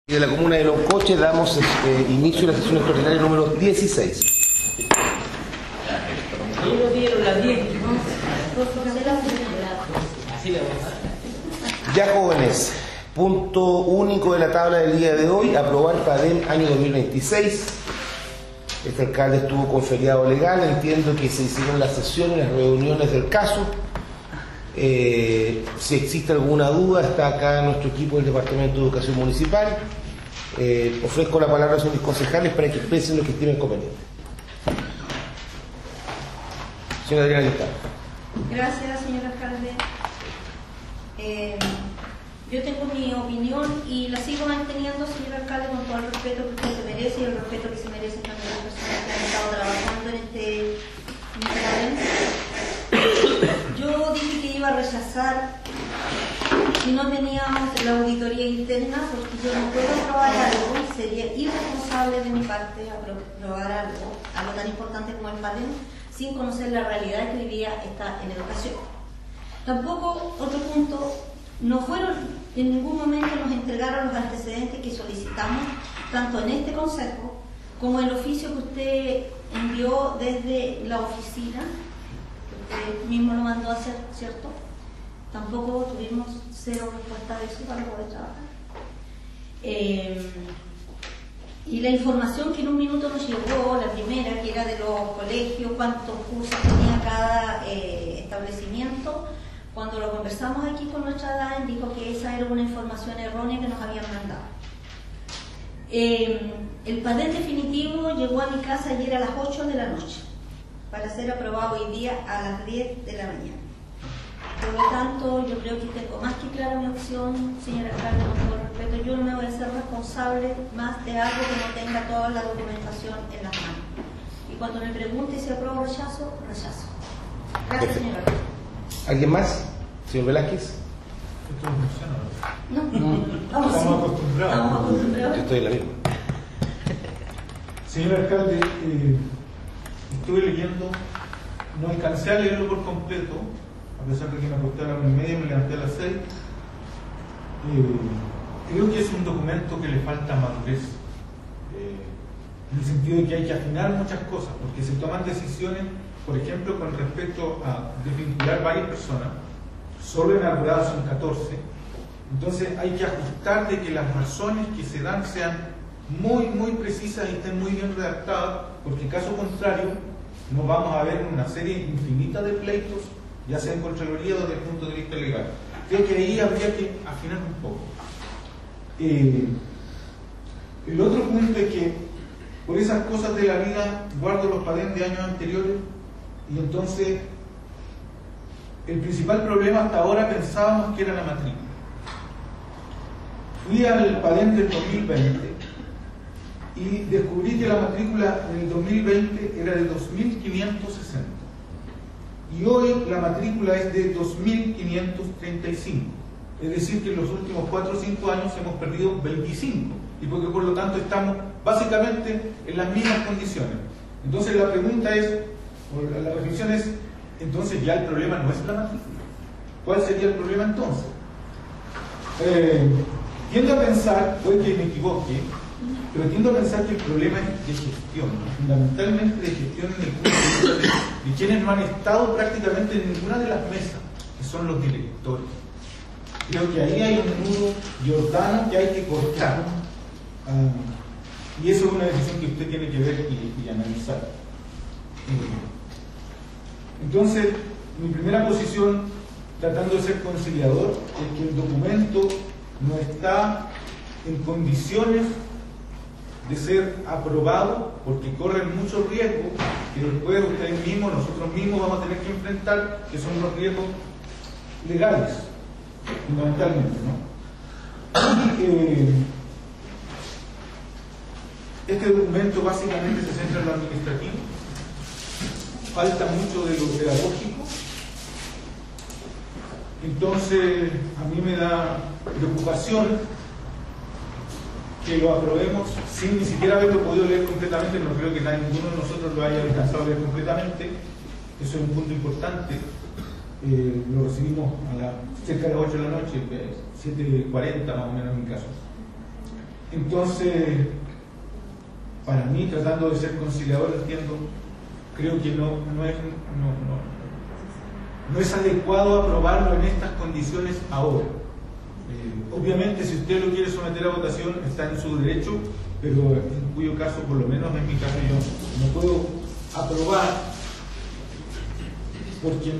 De la comuna de Loncoche damos inicio a la sesión extraordinaria número 16. Ya, jóvenes, punto único de la tabla del día de hoy: aprobar PADEM año 2026. Este alcalde estuvo con feriado legal, entiendo que se hicieron las sesiones, las reuniones del caso. Si existe alguna duda, está acá nuestro equipo del Departamento de Educación Municipal. Ofrezco la palabra a sus concejales para que expresen lo que estimen conveniente. Señora Adriana Listado. Gracias, señor alcalde. Yo tengo mi opinión y la sigo manteniendo, señor alcalde, con todo el respeto que usted se merece y el respeto que se merecen también las personas que han estado trabajando en este Yo dije que iba a rechazar si no teníamos la auditoría interna, porque yo no puedo aprobar algo, sería irresponsable de mi parte aprobar algo tan importante como el PADEM, sin conocer la realidad que hoy día está en educación. Tampoco, otro punto, no fueron, en ningún momento nos entregaron los antecedentes que solicitamos, tanto en este consejo como el oficio que usted envió desde la oficina, que usted mismo lo mandó a hacer, ¿cierto? Tampoco tuvimos cero respuesta de eso para poder trabajar. Y la información que en un minuto nos llegó, la primera, que era de los colegios, cuántos cursos tenía cada establecimiento, cuando lo conversamos aquí con nuestra DAEN, dijo que esa era una información errónea que nos habían mandado. El PADEM definitivo llegó a mi casa ayer a las 8 de la noche, para ser aprobado hoy día a las 10 de la mañana. Por lo tanto, yo creo que tengo más que clara mi opción, señor alcalde, con todo el respeto. Yo no me voy a ser responsable más de algo que no tenga toda la documentación en las manos. Y cuando me pregunte si apruebo o rechazo, rechazo. Gracias, señor alcalde. ¿Alguien más? Señor Velázquez. No, estamos acostumbrados. Yo estoy en la misma. Señor alcalde, estuve leyendo, no alcancé a leerlo por completo, a pesar de que me acosté a las 9:30 y me levanté a las 6. Creo que es un documento que le falta madurez, en el sentido de que hay que afinar muchas cosas, porque se toman decisiones, por ejemplo, con respecto a desvincular varias personas, solo inaugurados son 14, entonces hay que ajustar de que las razones que se dan sean muy precisas y estén muy bien redactadas, porque en caso contrario nos vamos a ver en una serie infinita de pleitos, ya sea en Contraloría o desde el punto de vista legal. Creo que ahí habría que afinar un poco. El otro punto es que por esas cosas de la vida guardo los PADEM de años anteriores, y entonces el principal problema hasta ahora pensábamos que era la matrícula. Fui al PADEM del 2020 y descubrí que la matrícula en el 2020 era de 2.560 y hoy la matrícula es de 2.535, es decir que en los últimos 4 o 5 años hemos perdido 25, y porque por lo tanto estamos básicamente en las mismas condiciones. Entonces la pregunta es, o la reflexión es, entonces ya el problema no es la matrícula. ¿Cuál sería el problema entonces? Tiendo a pensar, puede que me equivoque, pero tiendo a pensar que el problema es de gestión, fundamentalmente de gestión en el punto de vista de quienes no han estado prácticamente en ninguna de las mesas, que son los directores. Creo que ahí hay un nudo Jordano que hay que cortar, y eso es una decisión que usted tiene que ver y analizar. Entonces, mi primera posición, tratando de ser conciliador, es que el documento no está en condiciones de ser aprobado, porque corren muchos riesgos que después ustedes mismos, nosotros mismos vamos a tener que enfrentar, que son los riesgos legales, fundamentalmente, ¿no? Y, este documento básicamente se centra en lo administrativo, falta mucho de lo pedagógico, entonces a mí me da preocupación que lo aprobemos sin ni siquiera haberlo podido leer completamente. No creo que ninguno de nosotros lo haya alcanzado a leer completamente, eso es un punto importante. Lo recibimos a cerca de las 8 de la noche, 7:40 más o menos en mi caso. Entonces, para mí, tratando de ser conciliador, entiendo, creo que no es adecuado aprobarlo en estas condiciones ahora. Obviamente, si usted lo quiere someter a votación, está en su derecho, pero en cuyo caso, por lo menos en mi caso, yo no puedo aprobar porque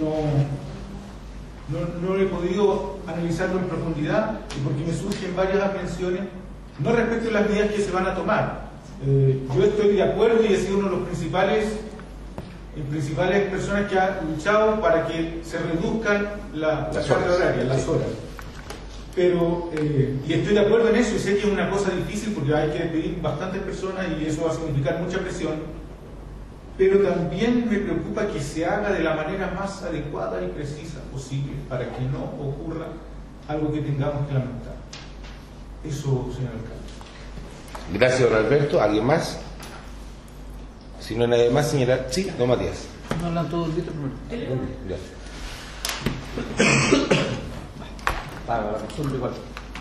no he podido analizarlo en profundidad y porque me surgen varias aprensiones, no respecto a las medidas que se van a tomar. Yo estoy de acuerdo y he sido uno de los principales personas que ha luchado para que se reduzcan la carga horaria, las horas. Pero, y estoy de acuerdo en eso, y sé que es una cosa difícil porque hay que despedir bastantes personas y eso va a significar mucha presión, pero también me preocupa que se haga de la manera más adecuada y precisa posible para que no ocurra algo que tengamos que lamentar. Eso, señor alcalde. Gracias, don Alberto. ¿Alguien más? Si no hay nadie más, señalar. Sí, don Matías. No hablan todos el litro primero. Ya. Para la razón igual.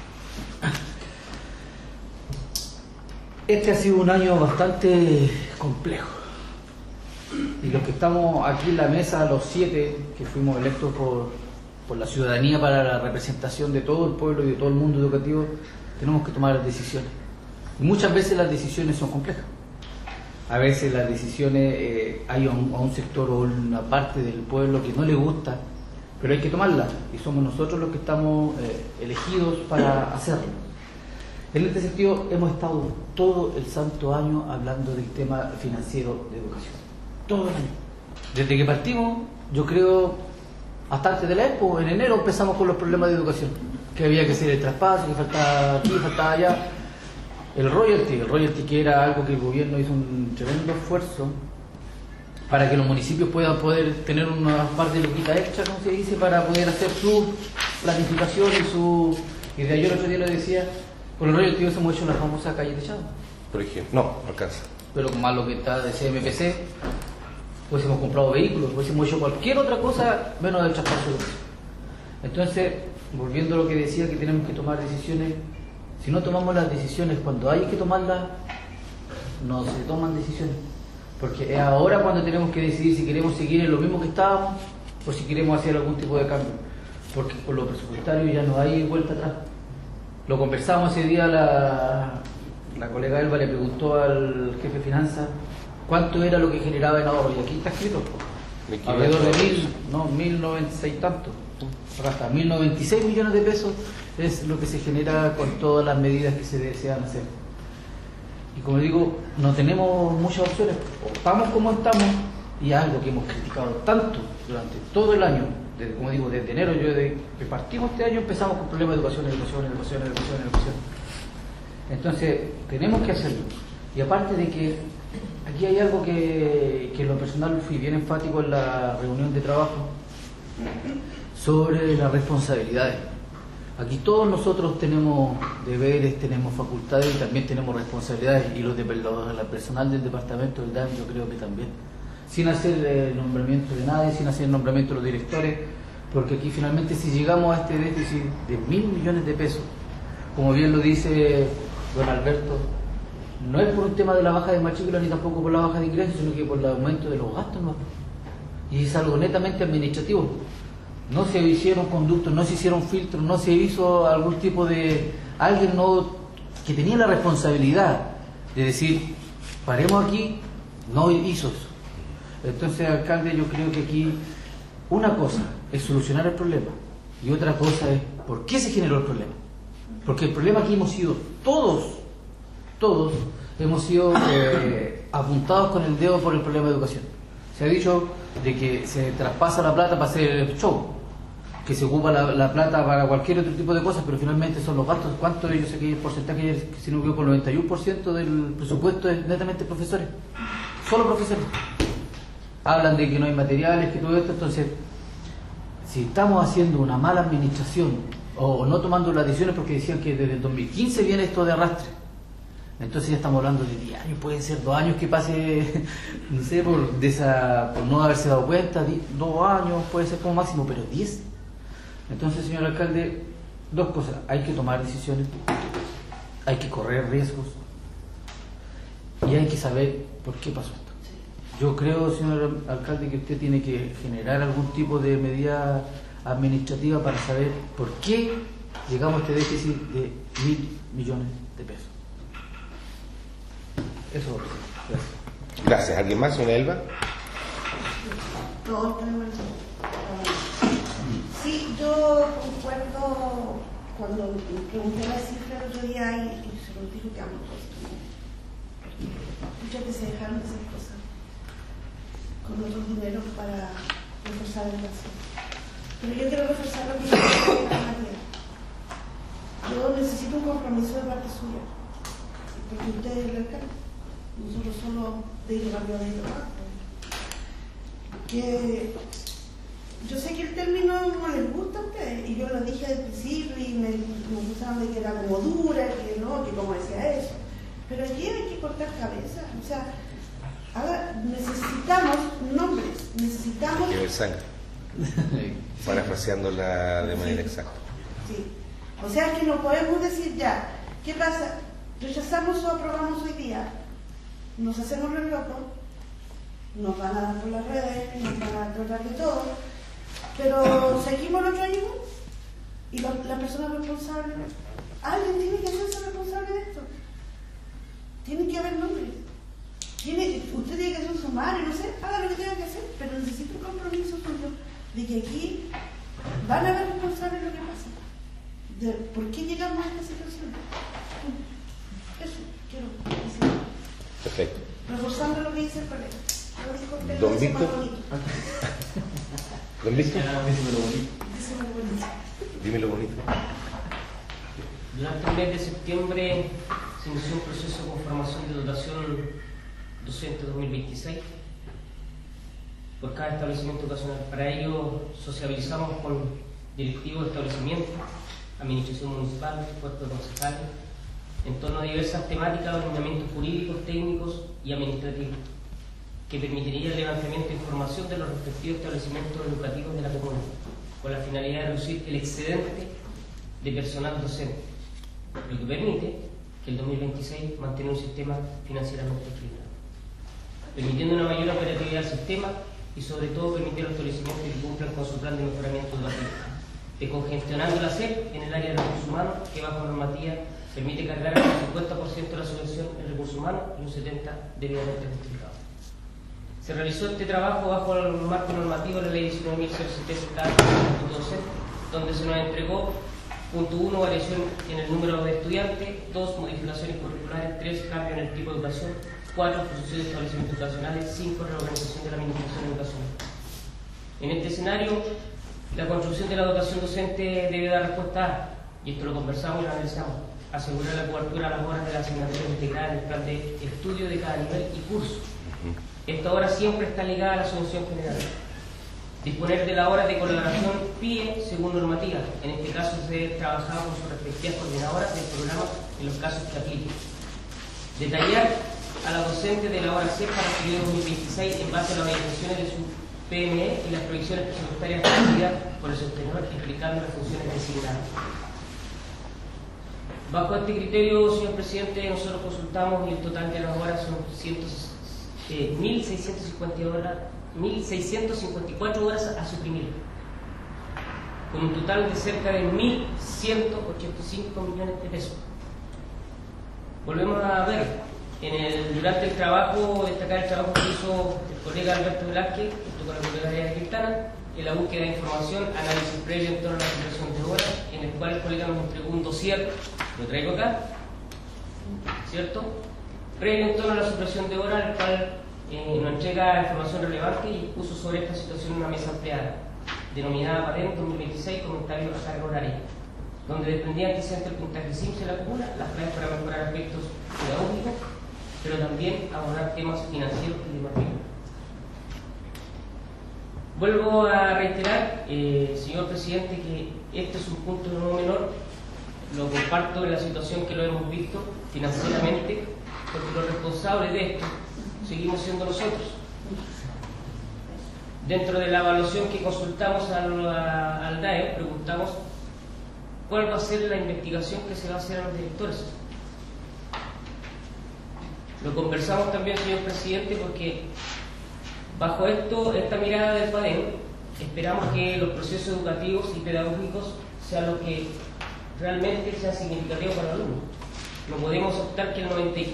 Este ha sido un año bastante complejo. Y los que estamos aquí en la mesa, los 7 que fuimos electos por la ciudadanía para la representación de todo el pueblo y de todo el mundo educativo, tenemos que tomar decisiones. Y muchas veces las decisiones son complejas. A veces las decisiones hay a un sector o una parte del pueblo que no le gusta, pero hay que tomarlas y somos nosotros los que estamos elegidos para hacerlo. En este sentido hemos estado todo el santo año hablando del tema financiero de educación. Todo el año. Desde que partimos, yo creo, hasta antes de la Expo, en enero empezamos con los problemas de educación. Que había que hacer el traspaso, que faltaba aquí, faltaba allá. El royalty que era algo que el gobierno hizo un tremendo esfuerzo para que los municipios puedan tener una parte de loquita extra, como se dice, para poder hacer su planificación y de ayer el otro día lo decía, con el royalty hemos hecho una famosa calle techada. Por ejemplo, no alcanza. Pero con más lo que está de CMPC, pues hemos comprado vehículos, pues hemos hecho cualquier otra cosa menos el traspaso de educación. Entonces, volviendo a lo que decía, que tenemos que tomar decisiones. Si no tomamos las decisiones cuando hay que tomarlas, no se toman decisiones. Porque es ahora cuando tenemos que decidir si queremos seguir en lo mismo que estábamos o si queremos hacer algún tipo de cambio. Porque por lo presupuestario ya no hay vuelta atrás. Lo conversamos ese día, la colega Elba le preguntó al jefe de finanzas cuánto era lo que generaba en ahorro. Y aquí está escrito, alrededor de 1.090 y tanto. Acá está, 1.096 millones de pesos es lo que se genera con todas las medidas que se desean hacer. Y como digo, no tenemos muchas opciones. O estamos como estamos, y algo que hemos criticado tanto durante todo el año, como digo, desde enero, que partimos este año, empezamos con problemas de educación. Entonces, tenemos que hacerlo. Y aparte de que aquí hay algo que en lo personal fui bien enfático en la reunión de trabajo, sobre las responsabilidades. Aquí todos nosotros tenemos deberes, tenemos facultades y también tenemos responsabilidades, y el personal del departamento del DAM yo creo que también, sin hacer el nombramiento de nadie, sin hacer el nombramiento de los directores, porque aquí finalmente si llegamos a este déficit de 1.000 millones de pesos, como bien lo dice don Alberto, no es por un tema de la baja de matrícula ni tampoco por la baja de ingresos, sino que por el aumento de los gastos, ¿no? Y es algo netamente administrativo. No se hicieron conductos, no se hicieron filtros, no se hizo algún tipo de... Alguien que tenía la responsabilidad de decir, paremos aquí, no hizo eso. Entonces, alcalde, yo creo que aquí una cosa es solucionar el problema y otra cosa es por qué se generó el problema. Porque el problema aquí hemos sido todos hemos sido apuntados con el dedo por el problema de educación. Se ha dicho de que se traspasa la plata para hacer el show, que se ocupa la plata para cualquier otro tipo de cosas, pero finalmente son los gastos. ¿Cuánto? Yo sé que el porcentaje, si no me equivoco, el 91% del presupuesto es netamente profesores, solo profesores. Hablan de que no hay materiales, que todo esto. Entonces, si estamos haciendo una mala administración o no tomando las decisiones, porque decían que desde el 2015 viene esto de arrastre, entonces ya estamos hablando de 10 años, pueden ser 2 años que pase, no sé, por no haberse dado cuenta, 2 años puede ser como máximo, pero 10. Entonces, señor alcalde, 2 cosas: hay que tomar decisiones, hay que correr riesgos y hay que saber por qué pasó esto. Yo creo, señor alcalde, que usted tiene que generar algún tipo de medida administrativa para saber por qué llegamos a este déficit de 1.000 millones de pesos. Eso, gracias. Gracias. ¿Alguien más, señora Elba? Todos tenemos el tiempo. Sí, yo concuerdo cuando me pregunté la cifra el otro día y se lo dijo que hablo todos. Muchas veces dejaron de hacer cosas con otros dineros para reforzar el gasto. Pero yo quiero reforzar lo que dice la María. Yo necesito un compromiso de parte suya, porque usted es el alcalde. Nosotros solo de ir arriba de ir abajo. Que yo sé que el término no les gusta a ustedes, y yo lo dije al principio y me acusaban de que era como dura, que no, que como decía eso. Pero aquí hay que cortar cabezas. O sea, ahora necesitamos nombres, necesitamos. Que ver sangre. Parafraseándola de manera exacta. Sí. O sea que no podemos decir ya, ¿qué pasa? Rechazamos o aprobamos hoy día, nos hacemos los locos, nos van a dar por las redes, nos van a tratar de todo, pero seguimos el otro año y la persona responsable, alguien tiene que hacerse responsable de esto. Tiene que haber nombres. Usted tiene que hacer un sumario, no sé, haga lo que tenga que hacer, pero necesito un compromiso suyo de que aquí van a haber responsables de lo que pasa. De por qué llegamos a esta situación. Eso quiero decir. Perfecto. Reforzando lo que dice el colega. Lo dijo usted, Don lo dice Víctor. más bonito. ¿Don Víctor? Dice más bonito. Dímelo bonito. Durante el mes de septiembre se inició un proceso de conformación de dotación docente 2026 por cada establecimiento educacional. Para ello sociabilizamos con directivos de establecimientos, administración municipal, cuerpo de concejales, en torno a diversas temáticas de ordenamientos jurídicos, técnicos y administrativos, que permitiría el levantamiento de información de los respectivos establecimientos educativos de la comuna, con la finalidad de reducir el excedente de personal docente, lo que permite que el 2026 mantenga un sistema financieramente equilibrado, permitiendo una mayor operatividad del sistema y sobre todo permitir a los establecimientos que cumplan con su plan de mejoramiento educativo, descongestionando la SEP en el área de recursos humanos, que bajo normativa permite cargar hasta el 50% de la subvención en recursos humanos y un 70% debidamente justificado. Se realizó este trabajo bajo el marco normativo de la Ley 19.070, donde se nos entregó: punto 1, variación en el número de estudiantes; 2, modificaciones curriculares; 3, cambio en el tipo de educación; 4, fusión de establecimientos educacionales; 5, reorganización de la administración educacional. En este escenario, la construcción de la dotación docente debe dar respuesta a, y esto lo conversamos y lo analizamos, asegurar la cobertura a las horas de la asignatura integrada en el plan de estudio de cada nivel y curso. Esta hora siempre está ligada a la subvención general. Disponer de la hora de colaboración PIE según normativa. En este caso se debe trabajar con sus respectivas coordinadoras del programa en los casos que apliquen. Detallar a la docente de la hora C para el periodo 2026 en base a las orientaciones de su PME y las proyecciones presupuestarias establecidas por el sostenedor, explicando las funciones designadas. Bajo este criterio, señor presidente, nosotros consultamos y el total de las horas son 1.654 horas a suprimir, con un total de cerca de 1.185 millones de pesos. Volvemos a ver, durante el trabajo, destacar el trabajo que hizo el colega Alberto Velázquez, junto con la colega Ariana Quintana, en la búsqueda de información, análisis previo en torno a la supresión de horas, en el cual el colega nos entregó un dossier, lo traigo acá, ¿cierto? Previo en torno a la supresión de horas, el cual nos entrega información relevante y puso sobre esta situación una mesa ampliada, denominada PADEM 2026, comentarios a carga horaria, donde desprendía antecedentes el puntaje SIMS en la comuna, las claves para mejorar aspectos pedagógicos, pero también abordar temas financieros y deportivos. Vuelvo a reiterar, señor presidente, que este es un punto no menor, lo comparto en la situación que lo hemos visto financieramente, porque los responsables de esto seguimos siendo nosotros. Dentro de la evaluación que consultamos al DAE, preguntamos cuál va a ser la investigación que se va a hacer a los directores. Lo conversamos también, señor presidente, porque bajo esta mirada del PADEM, esperamos que los procesos educativos y pedagógicos sean los que realmente sean significativos para el alumno. No podemos optar que el 93%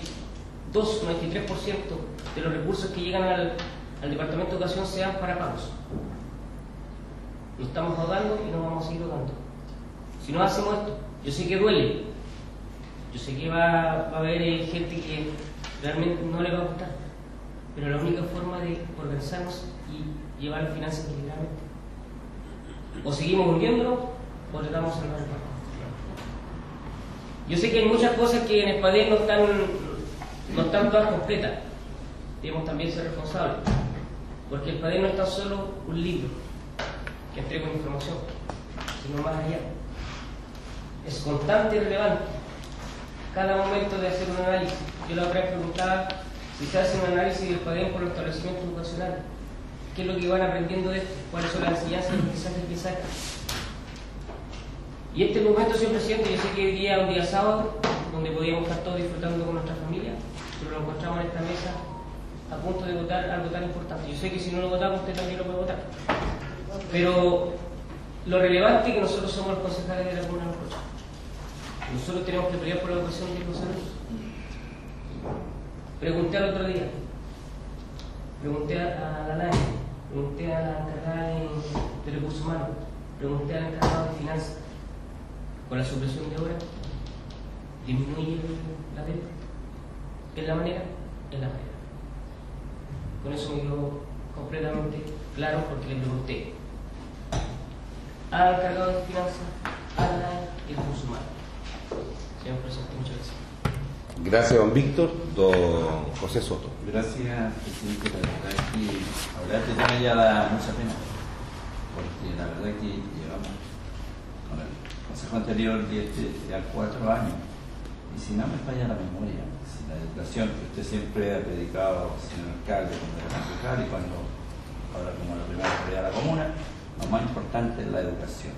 de los recursos que llegan al Departamento de Educación sean para pagos. Nos estamos ahogando y nos vamos a seguir ahogando. Si no hacemos esto, yo sé que duele, yo sé que va a haber gente que realmente no le va a gustar, pero la única forma de organizarnos y llevar las finanzas equilibradamente. O seguimos hundiéndonos o tratamos de salvar el país. Yo sé que hay muchas cosas que en el PADEM no están todas completas. Debemos también ser responsables, porque el PADEM no es tan solo un libro que entrega una información, sino más allá. Es constante y relevante. Cada momento de hacer un análisis. Yo la otra vez preguntaba si se hace un análisis del PADEM por los establecimientos educacionales. ¿Qué es lo que van aprendiendo de esto? ¿Cuáles son las enseñanzas y aprendizajes que sacan? Y este momento, señor presidente, yo sé que hoy día es un día sábado, donde podíamos estar todos disfrutando con nuestra familia, pero lo encontramos en esta mesa a punto de votar algo tan importante. Yo sé que si no lo votamos, usted también lo puede votar. Pero lo relevante es que nosotros somos los concejales de la Comuna de Los Rochos. Nosotros tenemos que pelear por la educación de los alumnos. Pregunté al otro día, pregunté a la NAE, pregunté a la encargada de recursos humanos, pregunté al encargado de finanzas. Con la supresión de obras, disminuye la deuda. ¿Es la manera? Es la manera. Con eso me quedó completamente claro, porque le pregunté al encargado de finanzas, a la NAE y a recursos humanos. Señor presidente, muchas gracias. Gracias, don Víctor. Don José Soto. Gracias, presidente. La verdad es que hablar de tema ya da mucha pena, porque la verdad es que llevamos con el consejo anterior ya 4 años, y si no me falla la memoria, si la educación que usted siempre ha predicado, señor alcalde, cuando era concejal y cuando ahora como la primera autoridad de la comuna, lo más importante es la educación.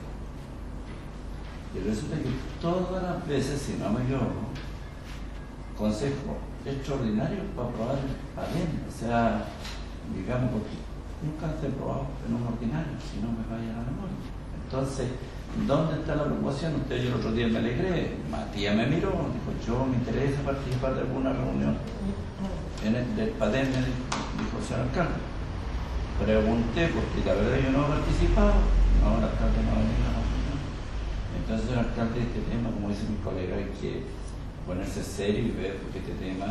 Y resulta que todas las veces, si no me equivoco, consejo extraordinario para aprobar el PADEM, o sea, digamos, porque nunca se ha aprobado en un ordinario, si no me falla la memoria. Entonces, ¿dónde está la preocupación? Usted, yo el otro día me alegré, Matías me miró, dijo, yo me interesa participar de alguna reunión del PADEM, dijo el señor alcalde. Pregunté, porque la verdad yo no he participado, no, el alcalde no ha venido a la reunión. Entonces, el alcalde, este tema, como dice mi colega, hay que ponerse serio y ver, porque este tema,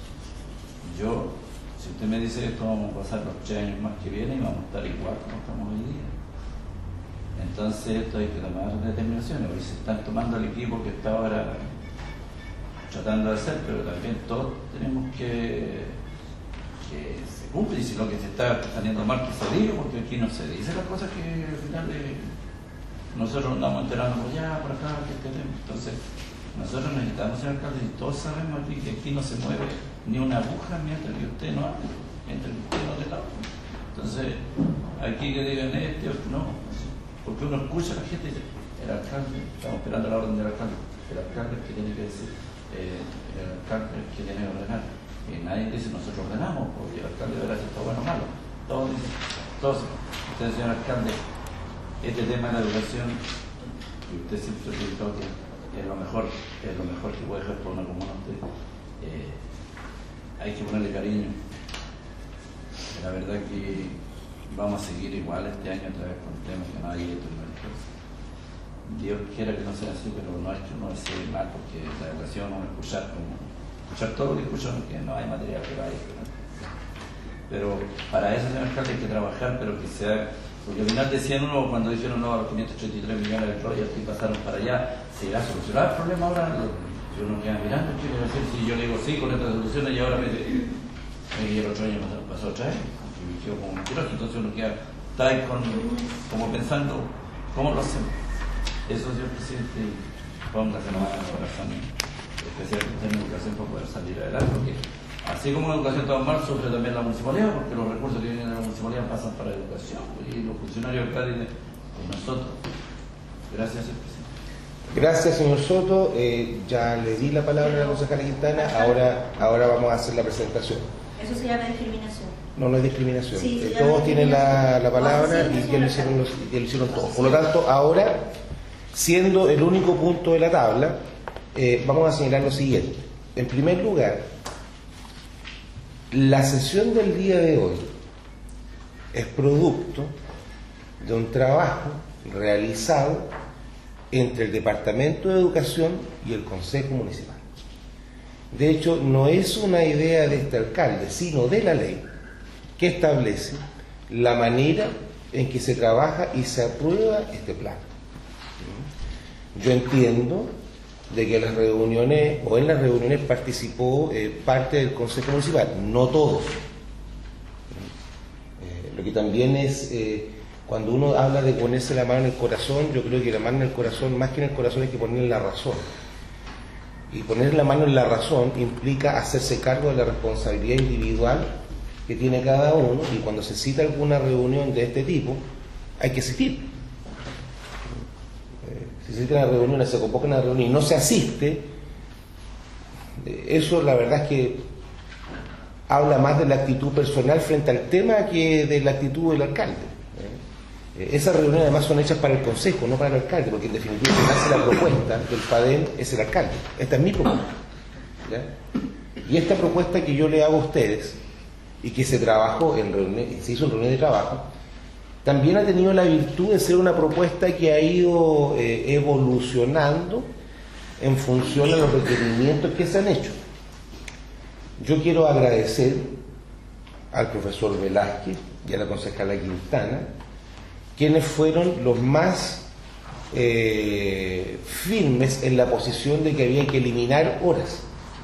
yo, si usted me dice esto, vamos a pasar los 3 años más que vienen y vamos a estar igual como estamos hoy día. Entonces esto hay que tomar determinaciones, porque se están tomando el equipo que está ahora tratando de hacer, pero también todos tenemos que se cumple, y si lo que se está saliendo mal que se diga, porque aquí no se dice las cosas que al final nosotros andamos enterando por allá, por acá, que tenemos. Entonces nosotros necesitamos, señor alcalde, y todos sabemos aquí que aquí no se mueve ni una aguja mientras que usted no hable, mientras que usted no te la. Entonces, aquí que digan otro no, porque uno escucha a la gente y dice, el alcalde, estamos esperando la orden del alcalde, el alcalde es que tiene que decir, el alcalde es que tiene que ordenar, y nadie dice nosotros ordenamos, porque el alcalde verá si está bueno o malo, todos dicen, todos, usted, señor alcalde, este tema de la educación, y usted siempre preguntó que es lo mejor que puede hacer por una comuna. Hay que ponerle cariño. La verdad que vamos a seguir igual este año otra vez con temas que no hay esto y no hay cosas. Dios quiera que no sea así, pero lo nuestro no es seguir mal, porque la educación no es escuchar todo lo que escuchamos, que no hay material que vaya. Pero para eso, señor alcalde, hay que trabajar, pero que sea. Porque al final decían uno, cuando dijeron no a los 533 millones de royalties y pasaron para allá, ¿se irá a solucionar el problema ahora? Yo no queda mirando, ¿qué quiero decir? Si yo le digo sí con estas soluciones y ahora me dice, el otro año pasó otra vez, y me quedo como mentiroso, entonces uno queda, está ahí como pensando, ¿cómo lo hacemos? Eso, señor presidente, póngase nomás en el corazón, especialmente en educación para poder salir adelante, porque así como la educación está mal, sufre también la municipalidad, porque los recursos que vienen de la municipalidad pasan para la educación, y los funcionarios acá dicen, con nosotros. Gracias, señor presidente. Gracias, señor Soto. Ya le di la palabra a la concejala Quintana. Ahora vamos a hacer la presentación. Eso se llama discriminación. No, no es discriminación. Sí, se llama Todos tienen la palabra sí, y ya lo hicieron todos. Por lo tanto, ahora, siendo el único punto de la tabla, vamos a señalar lo siguiente. En primer lugar, la sesión del día de hoy es producto de un trabajo realizado entre el Departamento de Educación y el Consejo Municipal. De hecho, no es una idea de este alcalde, sino de la ley que establece la manera en que se trabaja y se aprueba este plan. Yo entiendo de que en las reuniones participó parte del Consejo Municipal, no todos. Lo que también es, cuando uno habla de ponerse la mano en el corazón, yo creo que la mano en el corazón, más que en el corazón, hay que ponerle la razón. Y poner la mano en la razón implica hacerse cargo de la responsabilidad individual que tiene cada uno, y cuando se cita alguna reunión de este tipo, hay que asistir. Si se cita una reunión, se convoca una reunión y no se asiste, eso la verdad es que habla más de la actitud personal frente al tema que de la actitud del alcalde. Esas reuniones además son hechas para el consejo, no para el alcalde, porque en definitiva quien hace la propuesta del PADEM es el alcalde. Esta es mi propuesta, ¿ya? Y esta propuesta que yo le hago a ustedes y que se trabajó se hizo en reunión de trabajo, también ha tenido la virtud de ser una propuesta que ha ido evolucionando en función de los requerimientos que se han hecho. Yo quiero agradecer al profesor Velázquez y a la concejala Quintana, quienes fueron los más firmes en la posición de que había que eliminar horas.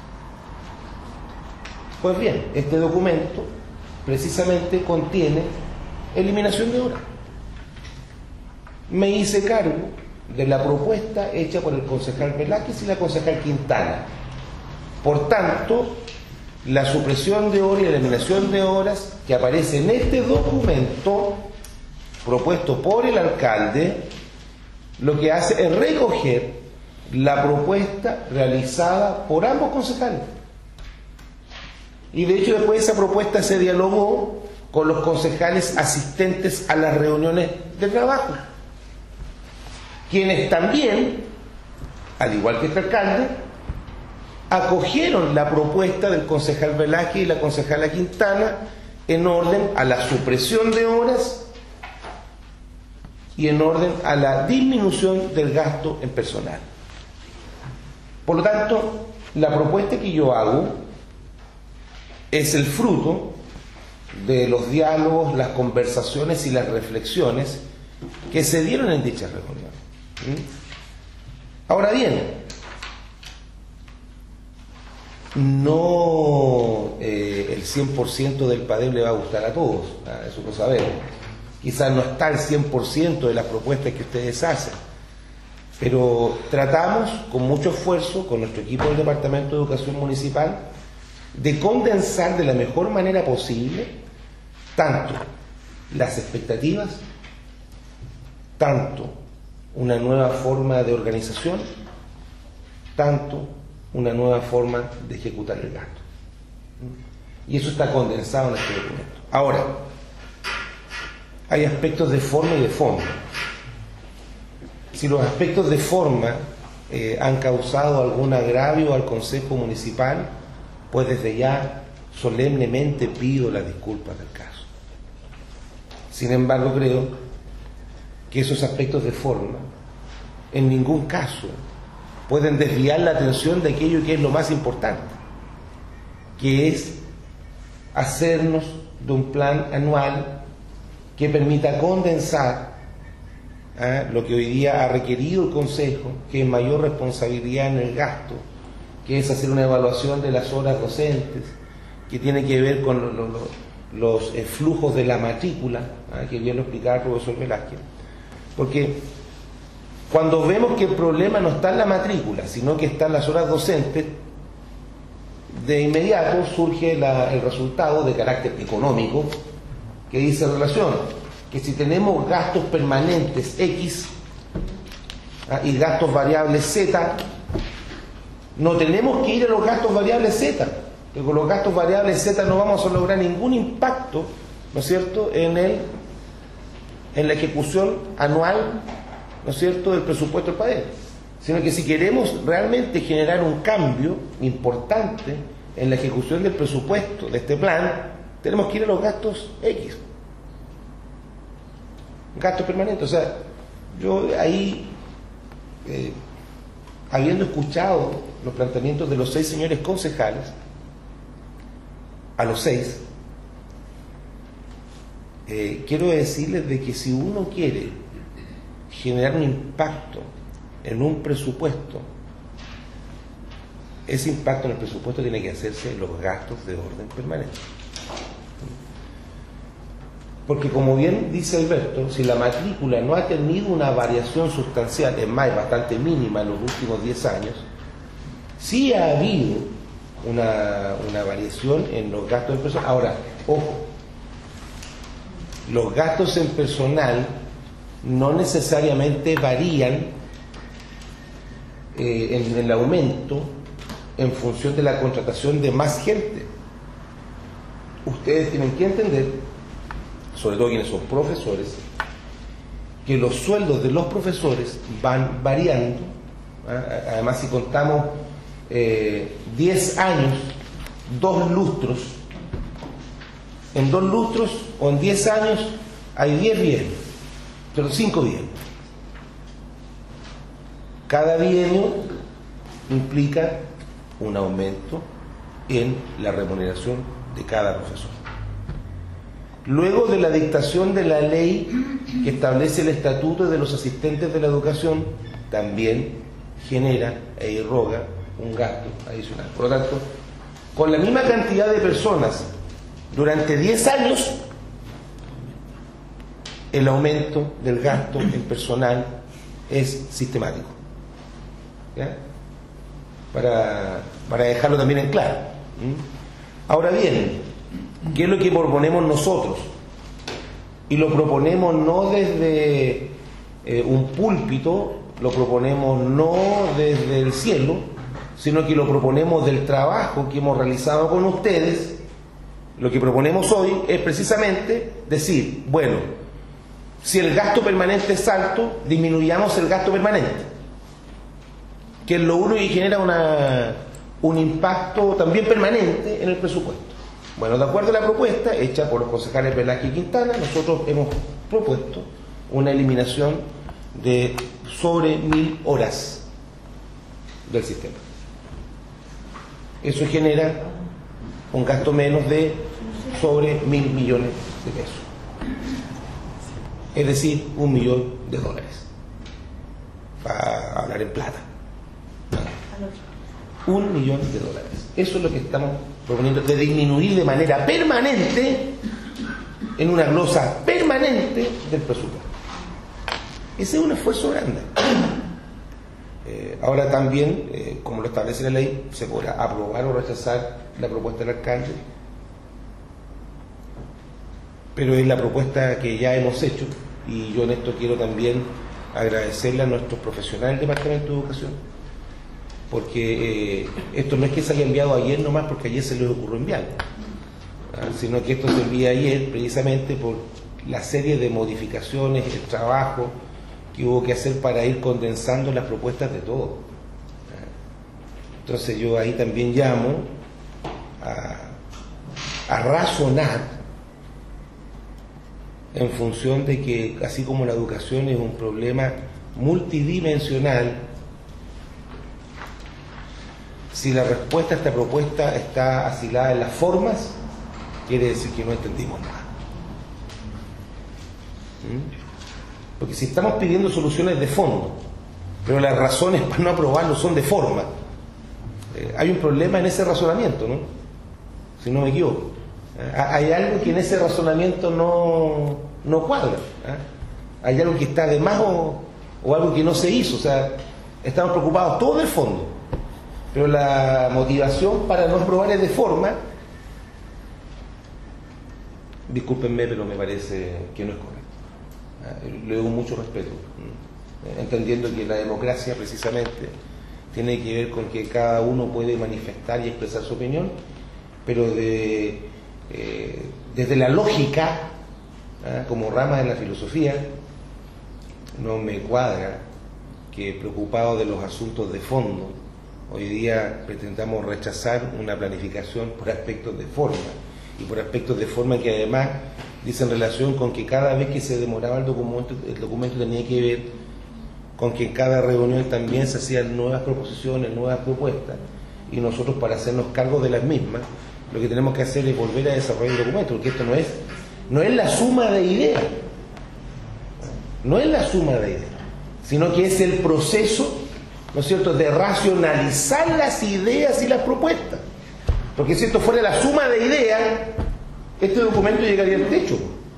Pues bien, este documento precisamente contiene eliminación de horas. Me hice cargo de la propuesta hecha por el concejal Velázquez y la concejal Quintana. Por tanto, la supresión de horas y la eliminación de horas que aparece en este documento propuesto por el alcalde, lo que hace es recoger la propuesta realizada por ambos concejales. Y de hecho después esa propuesta se dialogó con los concejales asistentes a las reuniones de trabajo, quienes también, al igual que este alcalde, acogieron la propuesta del concejal Velázquez y la concejala Quintana en orden a la supresión de horas y en orden a la disminución del gasto en personal. Por lo tanto, la propuesta que yo hago es el fruto de los diálogos, las conversaciones y las reflexiones que se dieron en dicha reunión. Ahora bien, no el 100% del PADEM le va a gustar a todos, eso lo sabemos. Quizás no está el 100% de las propuestas que ustedes hacen, pero tratamos con mucho esfuerzo, con nuestro equipo del Departamento de Educación Municipal, de condensar de la mejor manera posible tanto las expectativas, tanto una nueva forma de organización, tanto una nueva forma de ejecutar el gasto. Y eso está condensado en este documento. Ahora, hay aspectos de forma y de fondo. Si los aspectos de forma han causado algún agravio al Consejo Municipal, pues desde ya solemnemente pido las disculpas del caso. Sin embargo, creo que esos aspectos de forma en ningún caso pueden desviar la atención de aquello que es lo más importante, que es hacernos de un plan anual que permita condensar lo que hoy día ha requerido el Consejo, que es mayor responsabilidad en el gasto, que es hacer una evaluación de las horas docentes, que tiene que ver con los flujos de la matrícula, que bien lo explicaba el profesor Velázquez. Porque cuando vemos que el problema no está en la matrícula, sino que está en las horas docentes, de inmediato surge el resultado de carácter económico, que dice en relación que si tenemos gastos permanentes X, y gastos variables Z. No tenemos que ir a los gastos variables Z, porque con los gastos variables Z no vamos a lograr ningún impacto, ¿no es cierto?, en la ejecución anual, ¿no es cierto?, del presupuesto del PADEM. Sino que si queremos realmente generar un cambio importante en la ejecución del presupuesto de este plan, tenemos que ir a los gastos X, gastos permanentes. O sea, yo ahí, habiendo escuchado los planteamientos de los 6 señores concejales, a los 6, quiero decirles de que si uno quiere generar un impacto en un presupuesto, ese impacto en el presupuesto tiene que hacerse en los gastos de orden permanente. Porque como bien dice Alberto, si la matrícula no ha tenido una variación sustancial, es más, bastante mínima en los últimos 10 años, sí ha habido una variación en los gastos del personal. Ahora, ojo, los gastos en personal no necesariamente varían en el aumento en función de la contratación de más gente. Ustedes tienen que entender, sobre todo quienes son profesores, que los sueldos de los profesores van variando. Además, si contamos 10 años, 2 lustros, en 2 lustros o en 10 años hay 10 bienes, pero 5 bienes. Cada bienio implica un aumento en la remuneración de cada profesor. Luego de la dictación de la ley que establece el estatuto de los asistentes de la educación, también genera e irroga un gasto adicional. Por lo tanto, con la misma cantidad de personas durante 10 años, el aumento del gasto en personal es sistemático. ¿Ya? Para dejarlo también en claro. Ahora bien, ¿qué es lo que proponemos nosotros? Y lo proponemos no desde un púlpito, lo proponemos no desde el cielo, sino que lo proponemos del trabajo que hemos realizado con ustedes. Lo que proponemos hoy es precisamente decir, bueno, si el gasto permanente es alto, disminuyamos el gasto permanente, que es lo único que genera un impacto también permanente en el presupuesto. Bueno, de acuerdo a la propuesta hecha por los concejales Velázquez y Quintana, nosotros hemos propuesto una eliminación de sobre 1000 horas del sistema. Eso genera un gasto menos de sobre 1.000 millones de pesos. Es decir, $1 millón, para hablar en plata. $1 millón. Eso es lo que estamos proponiendo, de disminuir de manera permanente, en una glosa permanente del presupuesto. Ese es un esfuerzo grande. Ahora también, como lo establece la ley, se podrá aprobar o rechazar la propuesta del alcalde, pero es la propuesta que ya hemos hecho, y yo en esto quiero también agradecerle a nuestros profesionales del Departamento de Educación, porque esto no es que se haya enviado ayer nomás porque ayer se les ocurrió enviarlo, sino que esto se envía ayer precisamente por la serie de modificaciones, el trabajo que hubo que hacer para ir condensando las propuestas de todos. Entonces yo ahí también llamo a razonar en función de que, así como la educación es un problema multidimensional, si la respuesta a esta propuesta está asilada en las formas, quiere decir que no entendimos nada. Porque si estamos pidiendo soluciones de fondo, pero las razones para no aprobarlo son de forma, hay un problema en ese razonamiento, ¿no? Si no me equivoco. Hay algo que en ese razonamiento no cuadra. Hay algo que está de más o algo que no se hizo. O sea, estamos preocupados todos del fondo, pero la motivación para no aprobar es de forma. Discúlpenme, pero me parece que no es correcto. Le doy mucho respeto. entendiendo que la democracia precisamente tiene que ver con que cada uno puede manifestar y expresar su opinión, pero desde la lógica, como rama de la filosofía, no me cuadra que, preocupado de los asuntos de fondo, hoy día pretendamos rechazar una planificación por aspectos de forma, y por aspectos de forma que además dicen relación con que cada vez que se demoraba el documento tenía que ver con que en cada reunión también se hacían nuevas proposiciones, nuevas propuestas, y nosotros, para hacernos cargo de las mismas, lo que tenemos que hacer es volver a desarrollar el documento, porque esto no es la suma de ideas, no es la suma de ideas, sino que es el proceso, ¿no es cierto?, de racionalizar las ideas y las propuestas. Porque si esto fuera la suma de ideas, este documento llegaría al techo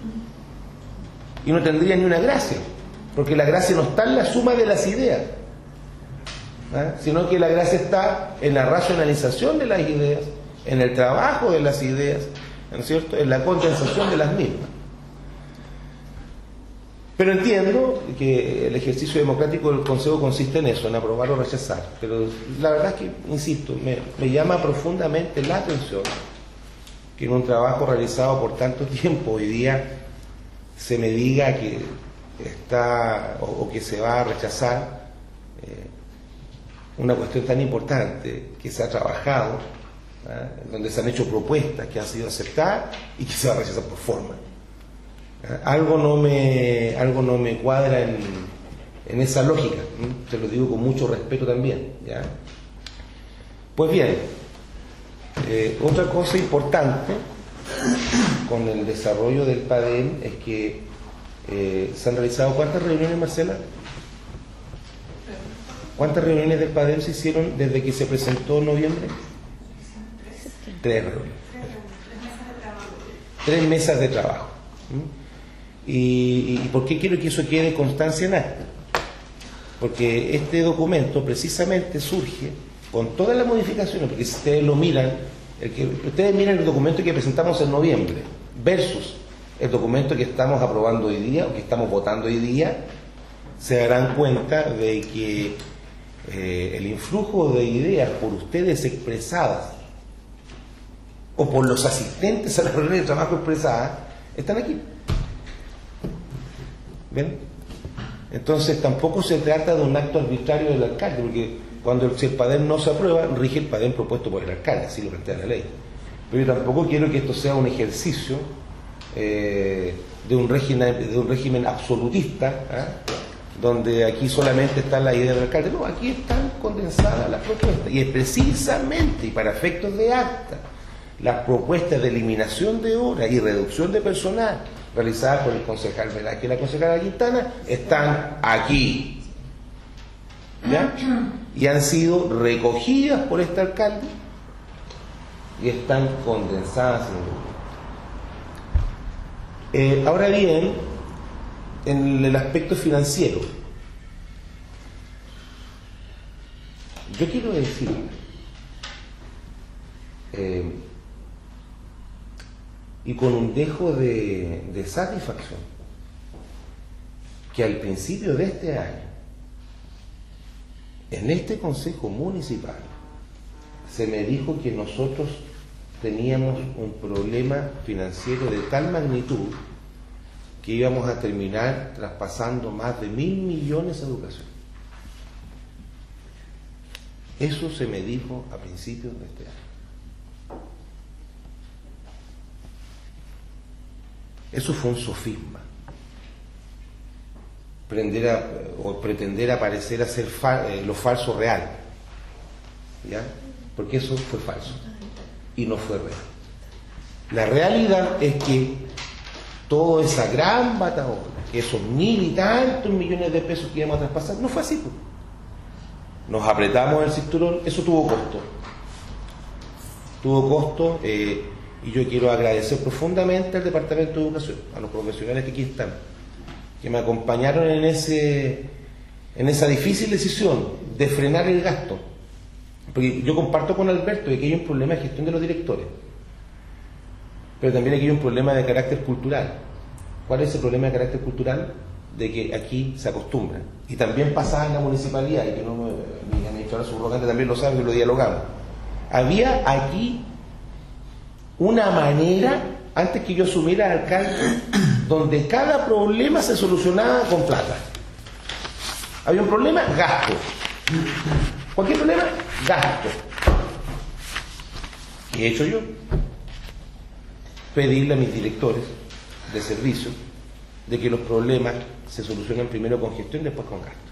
y no tendría ni una gracia, porque la gracia no está en la suma de las ideas, sino que la gracia está en la racionalización de las ideas, en el trabajo de las ideas, ¿no es cierto?, en la condensación de las mismas. Pero entiendo que el ejercicio democrático del Consejo consiste en eso, en aprobar o rechazar. Pero la verdad es que, insisto, me llama profundamente la atención que en un trabajo realizado por tanto tiempo hoy día se me diga que está o que se va a rechazar una cuestión tan importante que se ha trabajado, donde se han hecho propuestas que han sido aceptadas y que se va a rechazar por forma. Algo no me cuadra en esa lógica, te lo digo con mucho respeto también, ¿ya? Pues bien, otra cosa importante con el desarrollo del PADEM es que se han realizado, ¿cuántas reuniones, Marcela? ¿Cuántas reuniones del PADEM se hicieron desde que se presentó en noviembre? 3 reuniones. 3 mesas de trabajo. ¿Y por qué quiero que eso quede constancia en acta? Porque este documento precisamente surge con todas las modificaciones, porque si ustedes lo miran, ustedes miran el documento que presentamos en noviembre versus el documento que estamos aprobando hoy día o que estamos votando hoy día, se darán cuenta de que el influjo de ideas por ustedes expresadas o por los asistentes a las reuniones de trabajo expresadas están aquí. ¿Ven? Entonces tampoco se trata de un acto arbitrario del alcalde, porque si el PADEM no se aprueba, rige el PADEM propuesto por el alcalde, así lo plantea la ley. Pero yo tampoco quiero que esto sea un ejercicio de un régimen absolutista, donde aquí solamente está la idea del alcalde. No, aquí están condensadas las propuestas, y es precisamente, y para efectos de acta, las propuestas de eliminación de horas y reducción de personal realizadas por el concejal Velázquez y la concejala Quintana están aquí, ¿ya? Y han sido recogidas por este alcalde y están condensadas en el ahora bien, en el aspecto financiero, yo quiero decir y con un dejo de satisfacción que al principio de este año, en este Consejo Municipal, se me dijo que nosotros teníamos un problema financiero de tal magnitud que íbamos a terminar traspasando más de 1.000 millones a educación. Eso se me dijo a principios de este año. Eso fue un sofisma. Pretender aparecer a ser lo falso real, ¿ya? Porque eso fue falso y no fue real. La realidad es que toda esa gran batahola, esos 1.000 y tantos millones de pesos que íbamos a traspasar, no fue así, pues. Nos apretamos el cinturón, eso tuvo costo, y yo quiero agradecer profundamente al Departamento de Educación, a los profesionales que aquí están, que me acompañaron en esa difícil decisión de frenar el gasto. Porque yo comparto con Alberto de que hay un problema de gestión de los directores, pero también aquí hay un problema de carácter cultural. ¿Cuál es el problema de carácter cultural? de que aquí se acostumbran. Y también pasaba en la municipalidad, y que no mi administrador subrogante también lo sabe, que lo dialogamos. Había aquí una manera, antes que yo asumiera alcalde, donde cada problema se solucionaba con plata. Había un problema, gasto. Cualquier problema, gasto. ¿Qué he hecho yo? Pedirle a mis directores de servicio de que los problemas se solucionen primero con gestión y después con gasto.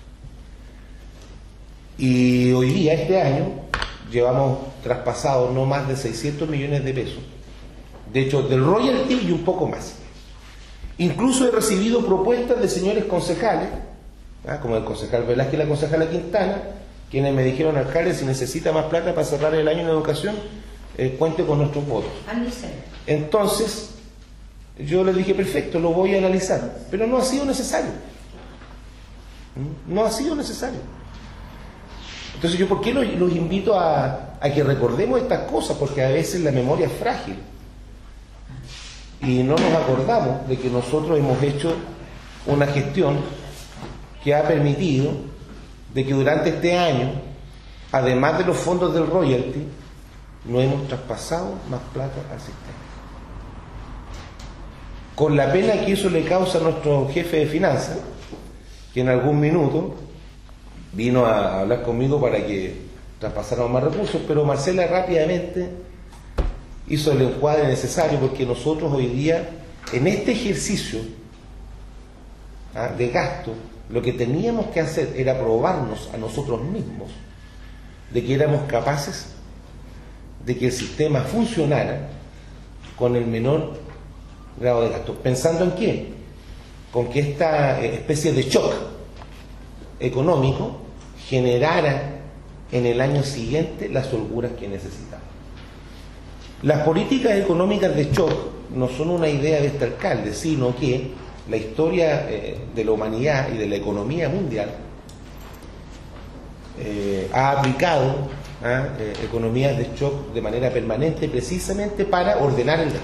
Y hoy día, este año, llevamos traspasados no más de 600 millones de pesos. De hecho, del royalty y un poco más. Incluso he recibido propuestas de señores concejales, como el concejal Velázquez y la concejala Quintana, quienes me dijeron: alcalde, si necesita más plata para cerrar el año en educación, cuente con nuestros votos. Entonces, yo les dije: perfecto, lo voy a analizar, pero no ha sido necesario. No ha sido necesario. Entonces, yo ¿por qué los invito a que recordemos estas cosas? Porque a veces la memoria es frágil y no nos acordamos de que nosotros hemos hecho una gestión que ha permitido de que durante este año, además de los fondos del royalty, no hemos traspasado más plata al sistema. Con la pena que eso le causa a nuestro jefe de finanzas, que en algún minuto vino a hablar conmigo para que traspasáramos más recursos, pero Marcela rápidamente hizo el encuadre necesario, porque nosotros hoy día, en este ejercicio de gasto, lo que teníamos que hacer era probarnos a nosotros mismos de que éramos capaces de que el sistema funcionara con el menor grado de gasto. ¿Pensando en qué? Con que esta especie de shock económico generara en el año siguiente las holguras que necesitamos. Las políticas económicas de shock no son una idea de este alcalde, sino que la historia de la humanidad y de la economía mundial ha aplicado economías de shock de manera permanente, precisamente para ordenar el gasto.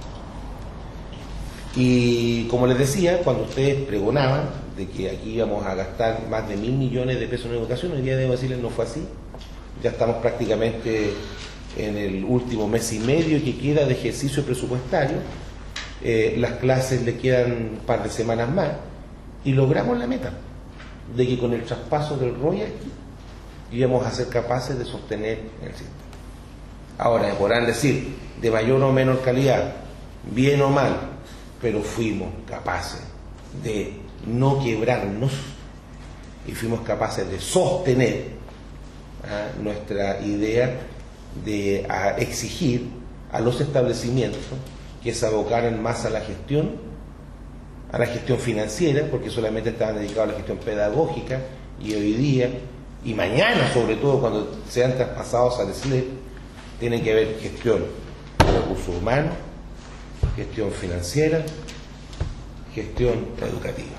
Y como les decía, cuando ustedes pregonaban de que aquí íbamos a gastar más de 1.000 millones de pesos en educación, hoy día debo decirles no fue así. Ya estamos prácticamente en el último mes y medio que queda de ejercicio presupuestario. Las clases le quedan un par de semanas más y logramos la meta de que con el traspaso del royalty íbamos a ser capaces de sostener el sistema. Ahora me podrán decir de mayor o menor calidad, bien o mal, pero fuimos capaces de no quebrarnos y fuimos capaces de sostener nuestra idea de exigir a los establecimientos que se abocaran más a la gestión financiera, porque solamente estaban dedicados a la gestión pedagógica, y hoy día y mañana, sobre todo cuando sean traspasados al SLEP, tienen que haber gestión de recursos humanos, gestión financiera, gestión educativa.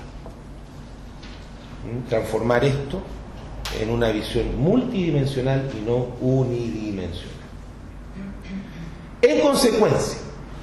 Transformar esto en una visión multidimensional y no unidimensional. En consecuencia,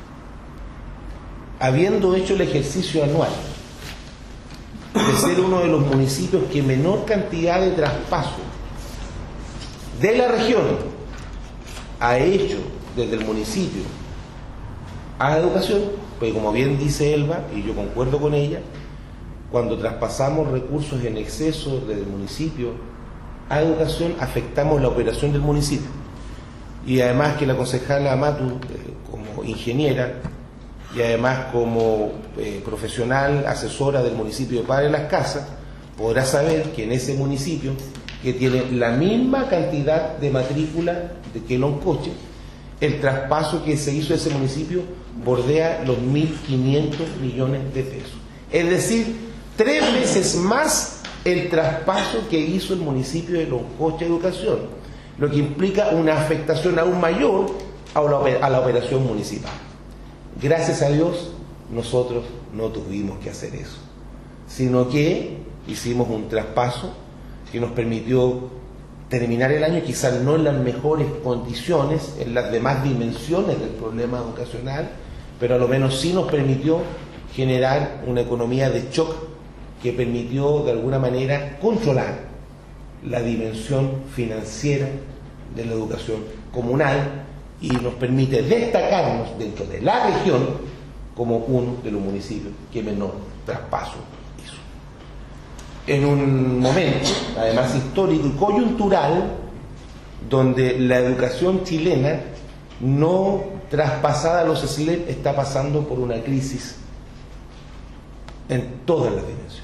habiendo hecho el ejercicio anual de ser uno de los municipios que menor cantidad de traspaso de la región ha hecho desde el municipio a la educación, pues como bien dice Elba, y yo concuerdo con ella, cuando traspasamos recursos en exceso del municipio a educación, afectamos la operación del municipio. Y además que la concejala Matu, como ingeniera, y además como profesional asesora del municipio de Padre Las Casas, podrá saber que en ese municipio, que tiene la misma cantidad de matrícula que Loncoche, el traspaso que se hizo de ese municipio bordea los 1.500 millones de pesos. Es decir, 3 veces más el traspaso que hizo el municipio de Loncoche Educación, lo que implica una afectación aún mayor a la operación municipal. Gracias a Dios, nosotros no tuvimos que hacer eso, sino que hicimos un traspaso que nos permitió terminar el año, quizás no en las mejores condiciones, en las demás dimensiones del problema educacional, pero a lo menos sí nos permitió generar una economía de shock que permitió de alguna manera controlar la dimensión financiera de la educación comunal y nos permite destacarnos dentro de la región como uno de los municipios que menor traspaso hizo. En un momento, además histórico y coyuntural, donde la educación chilena no traspasada a los SLEP está pasando por una crisis en todas las dimensiones.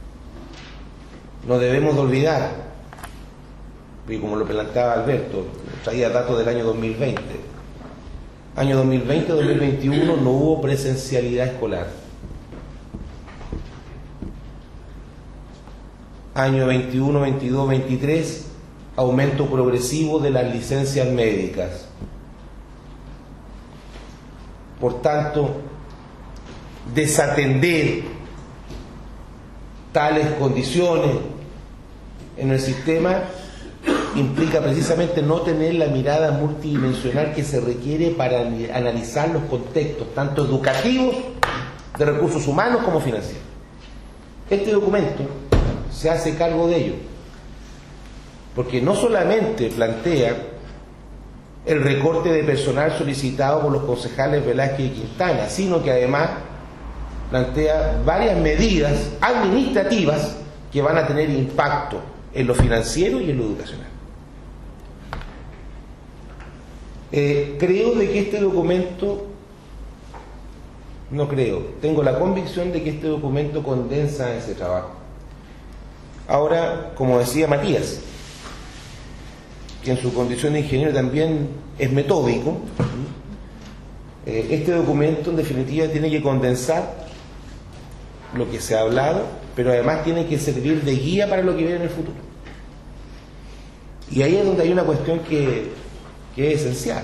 No debemos de olvidar, y como lo planteaba Alberto, traía datos del año 2020. Año 2020-2021 no hubo presencialidad escolar. Año 21, 22, 23, aumento progresivo de las licencias médicas. Por tanto, desatender tales condiciones en el sistema implica precisamente no tener la mirada multidimensional que se requiere para analizar los contextos, tanto educativos, de recursos humanos como financieros. Este documento se hace cargo de ello, porque no solamente plantea el recorte de personal solicitado por los concejales Velázquez y Quintana, sino que además plantea varias medidas administrativas que van a tener impacto en lo financiero y en lo educacional. Creo de que este documento, no creo, tengo la convicción de que este documento condensa ese trabajo. Ahora, como decía Matías, que en su condición de ingeniero también es metódico, este documento en definitiva tiene que condensar lo que se ha hablado, pero además tiene que servir de guía para lo que viene en el futuro. Y ahí es donde hay una cuestión que es esencial.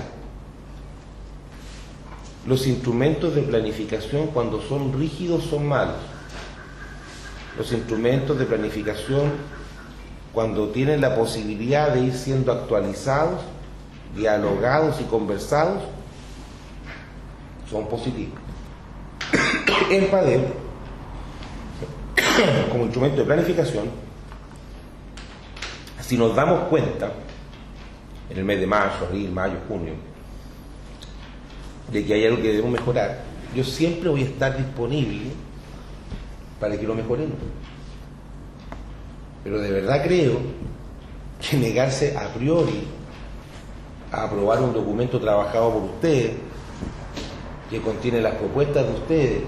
Los instrumentos de planificación, cuando son rígidos, son malos. Los instrumentos de planificación, cuando tienen la posibilidad de ir siendo actualizados, dialogados y conversados, son positivos. El PADEM, como instrumento de planificación, si nos damos cuenta en el mes de marzo, abril, mayo, junio, de que hay algo que debemos mejorar, yo siempre voy a estar disponible para que lo mejoremos. Pero de verdad creo que negarse a priori a aprobar un documento trabajado por ustedes, que contiene las propuestas de ustedes,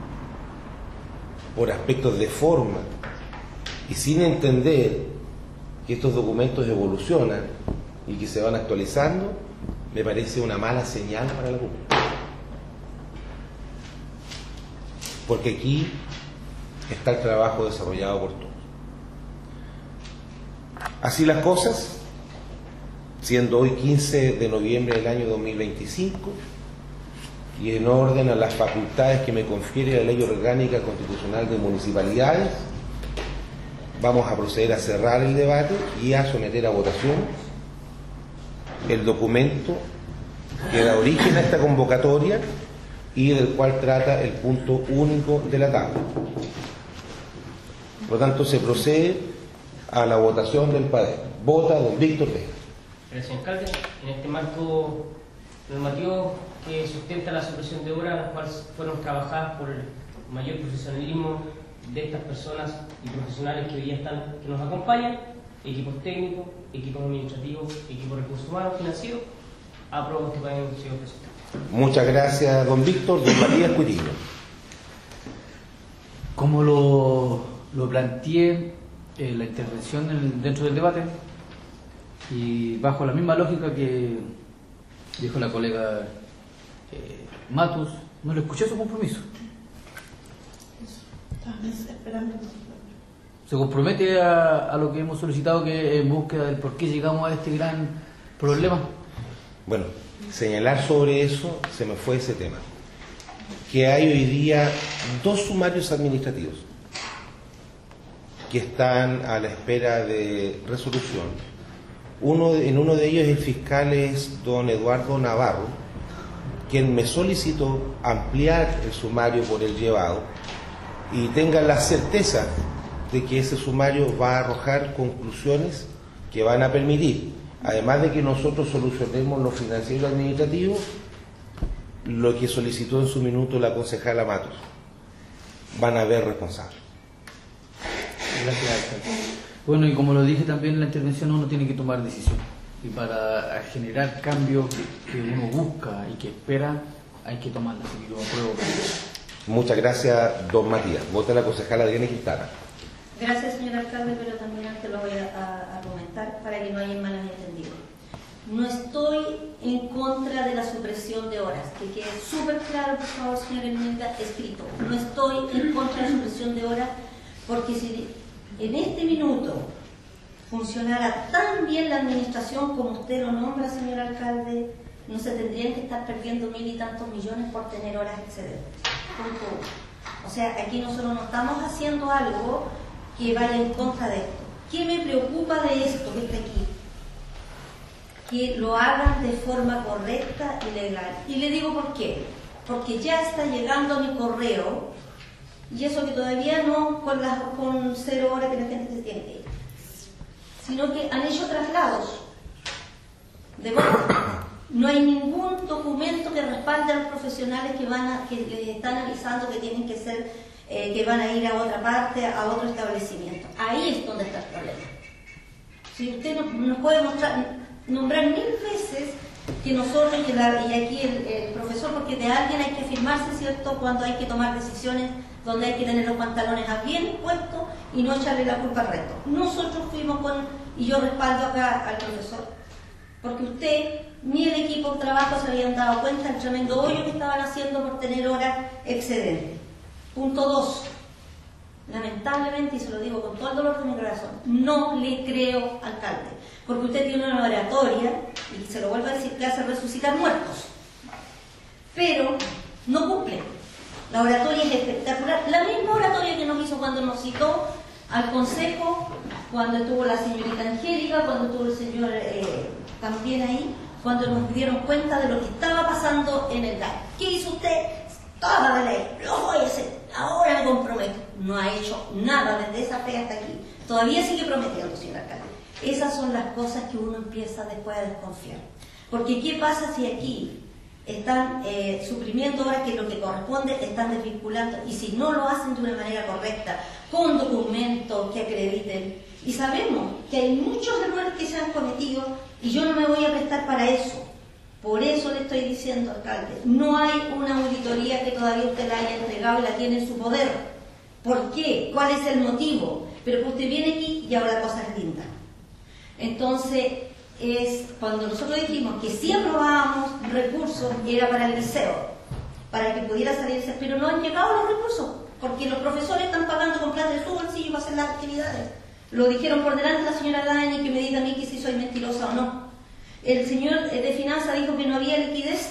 por aspectos de forma, y sin entender que estos documentos evolucionan y que se van actualizando, me parece una mala señal para la comunidad. Porque aquí está el trabajo desarrollado por todos. Así las cosas, siendo hoy 15 de noviembre del año 2025, y en orden a las facultades que me confiere la Ley Orgánica Constitucional de Municipalidades, vamos a proceder a cerrar el debate y a someter a votación el documento que da origen a esta convocatoria y del cual trata el punto único de la tabla. Por lo tanto, se procede a la votación del PADEM. Vota don Víctor Vega. Gracias, alcalde. En este marco normativo que sustenta la supresión de obras, las cuales fueron trabajadas por el mayor profesionalismo de estas personas y profesionales que hoy día están, que nos acompañan, equipos técnicos, equipos administrativos, equipos de recursos humanos, financieros, apruebo este PADEM, señor presidente. Muchas gracias, don Víctor. Don Matías Cuitillo. Como lo planteé en la intervención dentro del debate, y bajo la misma lógica que dijo la colega Matus, no le escuché su compromiso. Se compromete a lo que hemos solicitado, que en búsqueda del por qué llegamos a este gran problema. Bueno, señalar sobre eso, se me fue ese tema, que hay hoy día 2 sumarios administrativos que están a la espera de resolución. En uno de ellos el fiscal es don Eduardo Navarro, quien me solicitó ampliar el sumario por el llevado, y tengan la certeza de que ese sumario va a arrojar conclusiones que van a permitir, además de que nosotros solucionemos lo financiero y administrativo, lo que solicitó en su minuto la concejala Matos. Van a haber responsables. Gracias, alcalde. Bueno, y como lo dije también en la intervención, uno tiene que tomar decisiones. Y para generar cambios que uno busca y que espera, hay que tomarlas. Así que yo apruebo. Muchas gracias, don Matías. Vota la concejala Diana Quintana. Gracias, señor alcalde, pero también antes lo voy a comentar para que no haya malos entendidos. No estoy en contra de la supresión de horas, que quede súper claro, por favor, señor Herminda, escrito. No estoy en contra de la supresión de horas, porque si en este minuto funcionara tan bien la administración como usted lo nombra, señor alcalde, no se tendrían que estar perdiendo 1000 y tantos millones por tener horas excedentes. Punto uno. O sea, aquí nosotros no estamos haciendo algo que vaya en contra de esto. ¿Qué me preocupa de esto que está aquí? Que lo hagan de forma correcta y legal. Y le digo por qué. Porque ya está llegando a mi correo, y eso que todavía no con 0 horas que la gente se tiene que ir, sino que han hecho traslados de voz. No hay ningún documento que respalde a los profesionales que les están avisando que tienen que ser, que van a ir a otra parte, a otro establecimiento. Ahí es donde está el problema. Si usted nos puede nombrar 1000 veces que nosotros, y aquí el profesor, porque de alguien hay que firmarse, ¿cierto?, cuando hay que tomar decisiones, donde hay que tener los pantalones bien puestos y no echarle la culpa al resto. Nosotros fuimos y yo respaldo acá al profesor, porque usted ni el equipo de trabajo se habían dado cuenta del tremendo hoyo que estaban haciendo por tener horas excedentes. Punto 2. Lamentablemente, y se lo digo con todo el dolor de mi corazón, no le creo, alcalde, porque usted tiene una oratoria, y se lo vuelvo a decir, que hace resucitar muertos, pero no cumple. La oratoria es espectacular, la misma oratoria que nos hizo cuando nos citó al consejo, cuando estuvo la señorita Angélica, cuando estuvo el señor también ahí, cuando nos dieron cuenta de lo que estaba pasando en el GAE. ¿Qué hizo usted? Toda la ley, lo voy a hacer, ahora me comprometo. No ha hecho nada desde esa fe hasta aquí. Todavía sigue prometiendo, señor alcalde. Esas son las cosas que uno empieza después a desconfiar. Porque ¿qué pasa si aquí están suprimiendo horas que lo que corresponde están desvinculando? Y si no lo hacen de una manera correcta, con documentos que acrediten. Y sabemos que hay muchos errores que se han cometido y yo no me voy a prestar para eso. Por eso le estoy diciendo, alcalde, no hay una auditoría que todavía usted la haya entregado y la tiene en su poder. ¿Por qué? ¿Cuál es el motivo? Pero que usted viene aquí y ahora cosas lindas. Entonces, es cuando nosotros dijimos que si aprobábamos recursos, era para el liceo, para que pudiera salirse, pero no han llegado los recursos, porque los profesores están pagando con plata de su bolsillo para hacer las actividades. Lo dijeron por delante la señora Dani, que me diga a mí que si soy mentirosa o no. El señor de Finanzas dijo que no había liquidez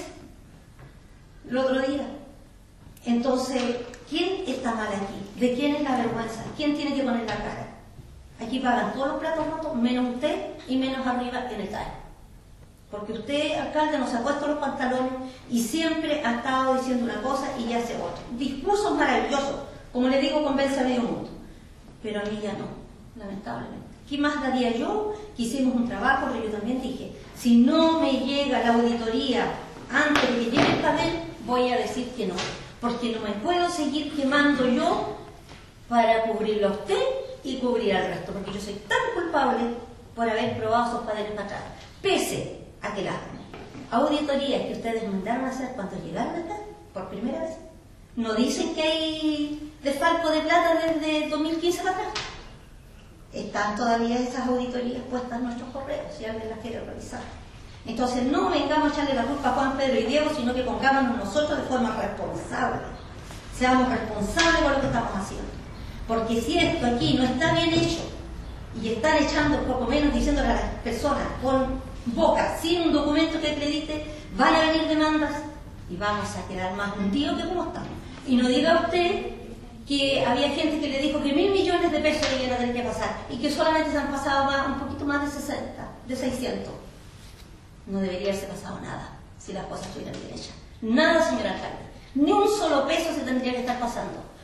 el otro día. Entonces, ¿quién está mal aquí? ¿De quién es la vergüenza? ¿Quién tiene que poner la cara? Aquí pagan todos los platos rotos, menos usted y menos arriba en el TAE. Porque usted, alcalde, nos ha puesto los pantalones y siempre ha estado diciendo una cosa y ya hace otra. Discursos maravillosos, como le digo, convence a medio mundo. Pero a mí ya no, lamentablemente. ¿Qué más daría yo? Que hicimos un trabajo, pero yo también dije, si no me llega la auditoría antes de que llegue el panel, voy a decir que no. Porque no me puedo seguir quemando yo para cubrirlo a usted y cubrir al resto, porque yo soy tan culpable por haber probado esos paneles para atrás, pese a que las auditorías que ustedes mandaron a hacer cuando llegaron acá, por primera vez, no dicen que hay desfalco de plata desde 2015 para atrás. Están todavía esas auditorías puestas en nuestros correos, si alguien las quiere revisar. Entonces no vengamos a echarle la culpa a Juan, Pedro y Diego, sino que pongámonos nosotros de forma responsable. Seamos responsables por lo que estamos haciendo. Porque si esto aquí no está bien hecho y están echando poco menos diciéndole a las personas con boca, sin un documento que acredite, van a venir demandas y vamos a quedar más hundidos que como estamos. Y no diga usted que había gente que le dijo que 1.000 millones de pesos le iban a tener que pasar y que solamente se han pasado un poquito más de 60, de 600. No debería haberse pasado nada si las cosas estuvieran bien hechas. Nada, señor alcalde. Ni un solo peso se tendría que estar pasando.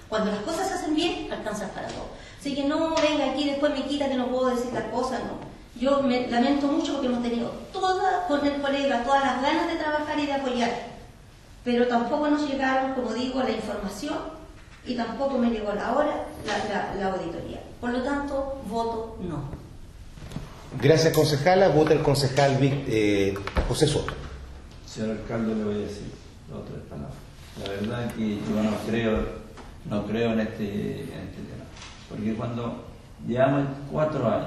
Cuando las cosas se hacen bien, alcanzan para todo. Así que no venga aquí después me quita que no puedo decir tal cosa, no. Yo me lamento mucho porque hemos tenido con el colega todas las ganas de trabajar y de apoyar, pero tampoco nos llegaron, como digo, la información y tampoco me llegó la hora la auditoría. Por lo tanto, voto no. Gracias, concejala. Vota el concejal José Soto. Señor alcalde, le voy a decir dos o tres palabras. La verdad es que yo no creo en este tema, porque cuando llevamos 4 años,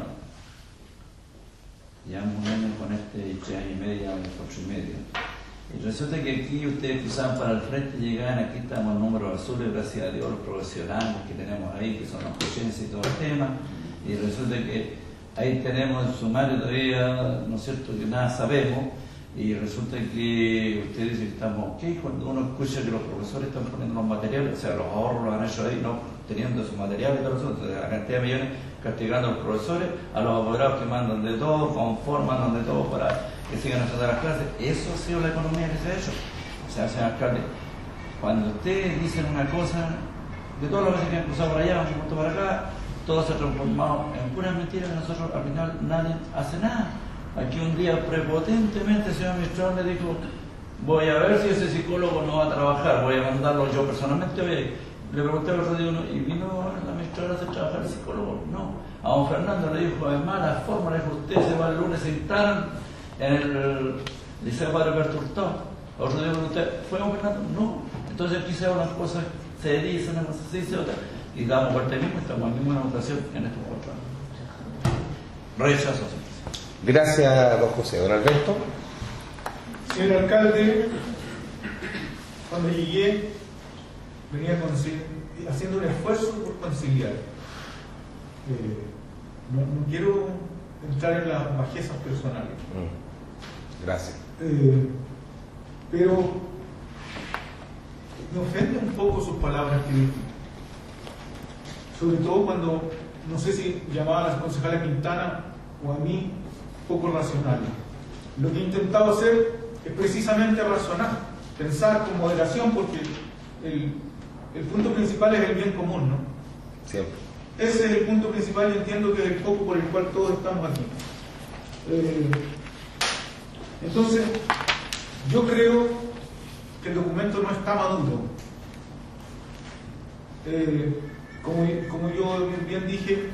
llevamos un año con 3 años y medio, 4 y medio, y resulta que aquí ustedes cruzaban para el frente, llegaban, aquí estamos en números azules, gracias a Dios, los profesionales que tenemos ahí, que son los coches y todo el tema, y resulta que ahí tenemos el sumario todavía, ¿no es cierto?, que nada sabemos, y resulta que ustedes dicen que estamos ok cuando uno escucha que los profesores están poniendo los materiales, o sea, los ahorros los han hecho ahí, no teniendo sus materiales y todo eso, entonces la cantidad de millones castigando a los profesores, a los apoderados que mandan de todo, conforman de todo para que sigan haciendo las clases. Eso ha sido la economía que se ha hecho. O sea, señor alcalde, cuando ustedes dicen una cosa, de todas las veces que han cruzado por allá, han puesto para acá, todo se ha transformado en puras mentiras que nosotros al final nadie hace nada. Aquí un día prepotentemente el señor administrador le dijo, voy a ver si ese psicólogo no va a trabajar, voy a mandarlo yo personalmente. Oye, le pregunté al otro día y vino la administradora a hacer trabajar el psicólogo. No, a don Fernando le dijo, además la forma, le dijo, usted se va el lunes, se instalan en el Liceo Padre Alberto Hurtado. Al otro día le pregunté, ¿fue don Fernando? No. Entonces aquí se unas cosas, se dicen, se dice otra, y damos vuelta mismo, estamos en misma votación en estos 4 años. Rechazo. Gracias, don José. Don Alberto. Señor alcalde, cuando llegué, venía haciendo un esfuerzo por conciliar. No quiero entrar en las bajezas personales. Gracias. Pero me ofende un poco sus palabras que dijo. Sobre todo cuando, no sé si llamaba a la concejala Quintana o a mí, poco racionales. Lo que he intentado hacer es precisamente razonar, pensar con moderación, porque el punto principal es el bien común, ¿no? Siempre. Ese es el punto principal y entiendo que es el foco por el cual todos estamos aquí. Entonces, yo creo que el documento no está maduro. Como yo bien dije,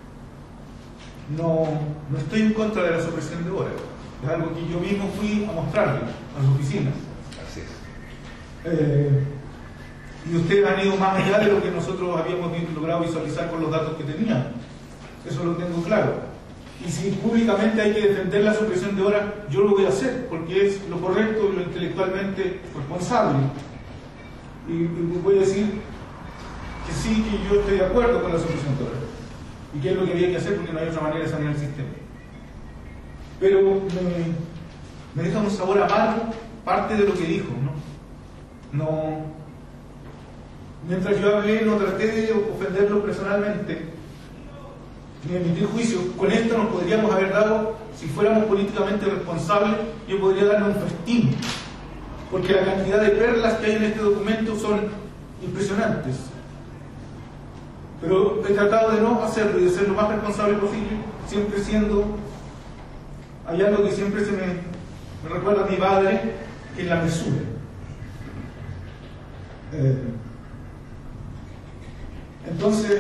no estoy en contra de la supresión de horas. Es algo que yo mismo fui a mostrarle a las oficinas. Así es. Y ustedes han ido más allá de lo que nosotros habíamos logrado visualizar con los datos que tenían. Eso lo tengo claro. Y si públicamente hay que defender la supresión de horas, yo lo voy a hacer, porque es lo correcto y lo intelectualmente responsable. Y voy a decir que sí, que yo estoy de acuerdo con la supresión de horas. Y que es lo que había que hacer, porque no hay otra manera de sanear el sistema. Pero me deja un sabor amargo parte de lo que dijo, ¿no? Mientras yo hablé, no traté de ofenderlo personalmente, ni emitir juicio. Con esto nos podríamos haber dado, si fuéramos políticamente responsables, yo podría darle un festín, porque la cantidad de perlas que hay en este documento son impresionantes. Pero he tratado de no hacerlo y de ser lo más responsable posible, siempre siendo, hay algo que siempre se me recuerda a mi padre, que es la mesura. Entonces,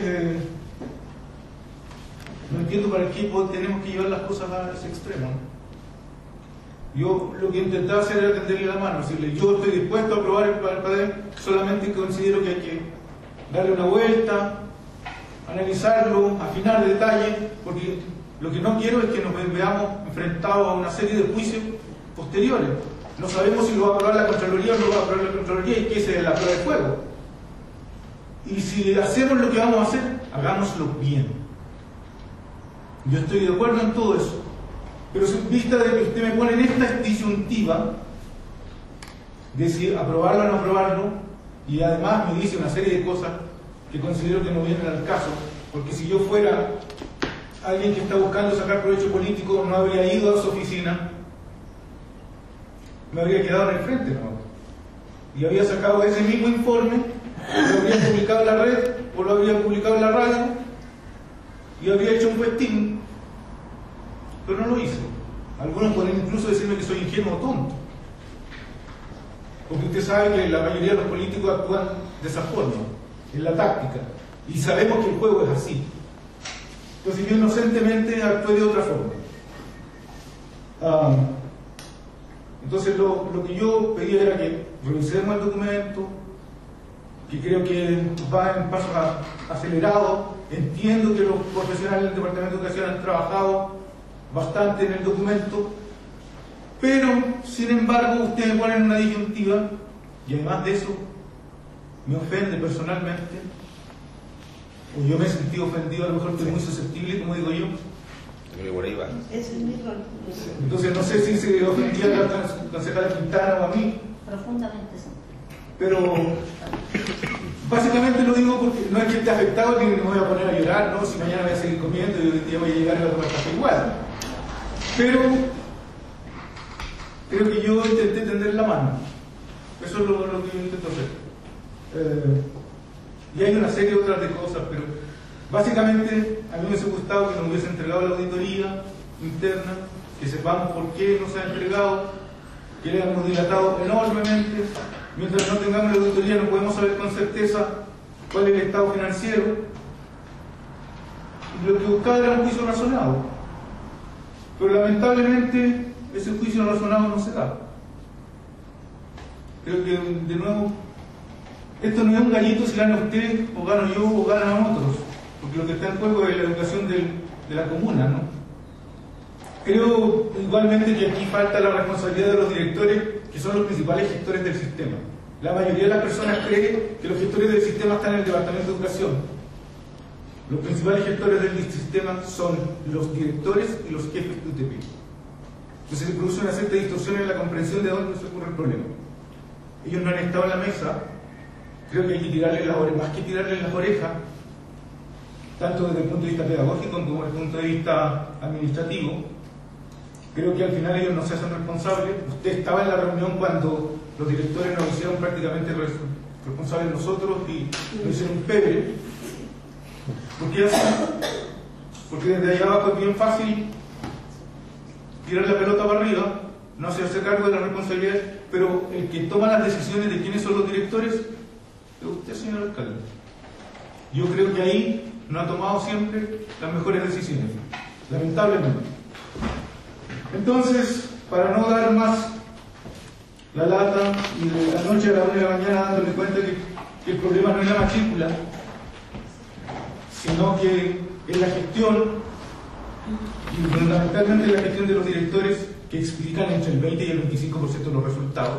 no entiendo para qué tenemos que llevar las cosas a ese extremo. Yo lo que intentaba hacer era tenderle la mano, decirle, yo estoy dispuesto a aprobar el PADEM, solamente considero que hay que darle una vuelta, analizarlo, afinar el detalle, porque lo que no quiero es que nos veamos enfrentados a una serie de juicios posteriores. No sabemos si lo va a aprobar la Contraloría o no lo va a aprobar la Contraloría, y que esa es la prueba de fuego. Y si hacemos lo que vamos a hacer, hagámoslo bien. Yo estoy de acuerdo en todo eso, pero en vista de que usted me pone en esta disyuntiva de si aprobarlo o no aprobarlo, y además me dice una serie de cosas que considero que no vienen al caso, porque si yo fuera alguien que está buscando sacar provecho político, no habría ido a su oficina, me habría quedado en el frente, ¿no? Y había sacado ese mismo informe lo habría publicado en la red o lo habría publicado en la radio y habría hecho un festín, pero no lo hice. Algunos pueden incluso decirme que soy ingenuo o tonto, porque usted sabe que la mayoría de los políticos actúan de esa forma, en la táctica, y sabemos que el juego es así. Entonces yo inocentemente actué de otra forma. Entonces lo que yo pedía era que revisemos el documento, que creo que va en pasos acelerados. Entiendo que los profesionales del Departamento de Educación han trabajado bastante en el documento, pero sin embargo ustedes me ponen una disyuntiva, y además de eso me ofende personalmente, o yo me he sentido ofendido, a lo mejor estoy muy susceptible, como digo yo. Por ahí va. Es el mismo. Entonces no sé si se ofendía a la concejala Quintana o a mí, Profundamente sí. pero básicamente lo digo porque no es que esté afectado ni me voy a poner a llorar, ¿no? Si mañana voy a seguir comiendo y hoy día voy a llegar y voy a tomar café igual. Pero creo que yo intenté tender la mano. Eso es lo que yo intento hacer. Y hay una serie de otras de cosas, pero básicamente a mí me hubiese gustado que nos hubiese entregado la auditoría interna, que sepamos por qué no se ha entregado, que le hemos dilatado enormemente. Mientras no tengamos la auditoría no podemos saber con certeza cuál es el estado financiero. Y lo que buscaba era un juicio razonado, pero lamentablemente ese juicio razonado no se da. Creo que, de nuevo, esto no es un gallito si gana usted, o gano yo, o ganan otros, porque lo que está en juego es la educación de la comuna, ¿no? Creo igualmente que aquí falta la responsabilidad de los directores, que son los principales gestores del sistema. La mayoría de las personas cree que los gestores del sistema están en el Departamento de Educación. Los principales gestores del sistema son los directores y los jefes de UTP. Entonces se produce una cierta distorsión en la comprensión de dónde se ocurre el problema. Ellos no han estado en la mesa. Creo que hay que tirarles las orejas, más que tirarles las orejas, tanto desde el punto de vista pedagógico como desde el punto de vista administrativo. Creo que al final ellos no se hacen responsables. Usted estaba en la reunión cuando los directores nos hicieron prácticamente responsables nosotros y nos hicieron un pebre. ¿Por qué así? Porque desde allá abajo es bien fácil tirar la pelota para arriba, no hacerse cargo de la responsabilidad, pero el que toma las decisiones de quiénes son los directores es usted, señor alcalde. Yo creo que ahí no ha tomado siempre las mejores decisiones, lamentablemente. Entonces, para no dar más la lata y de la noche a la 1 de la mañana dándole cuenta que el problema no es la matrícula, sino que es la gestión, y fundamentalmente la gestión de los directores, que explican entre el 20 y el 25% de los resultados.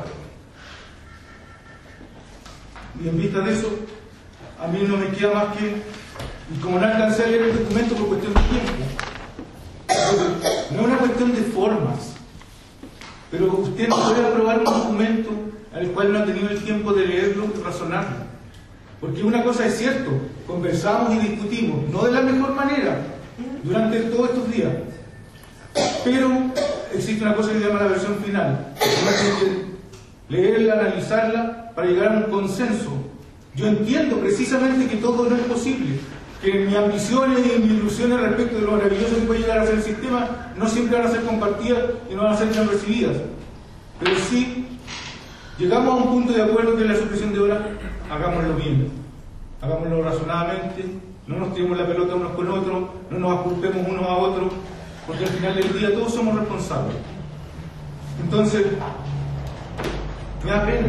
Y en vista de eso, a mí no me queda más que, y como no alcancé a leer el documento por cuestión de tiempo, no es una cuestión de formas, pero usted no puede aprobar un documento al cual no ha tenido el tiempo de leerlo y razonarlo. Porque una cosa es cierto, conversamos y discutimos, no de la mejor manera, durante todos estos días. Pero existe una cosa que se llama la versión final. Hay que leerla, analizarla, para llegar a un consenso. Yo entiendo precisamente que todo no es posible, que mis ambiciones y mis ilusiones respecto de lo maravilloso que puede llegar a ser el sistema no siempre van a ser compartidas y no van a ser bien recibidas. Pero sí, llegamos a un punto de acuerdo que es la supresión de horas, hagámoslo bien, hagámoslo razonadamente, no nos tiremos la pelota unos con otros, no nos culpemos unos a otros, porque al final del día todos somos responsables. Entonces, me da pena.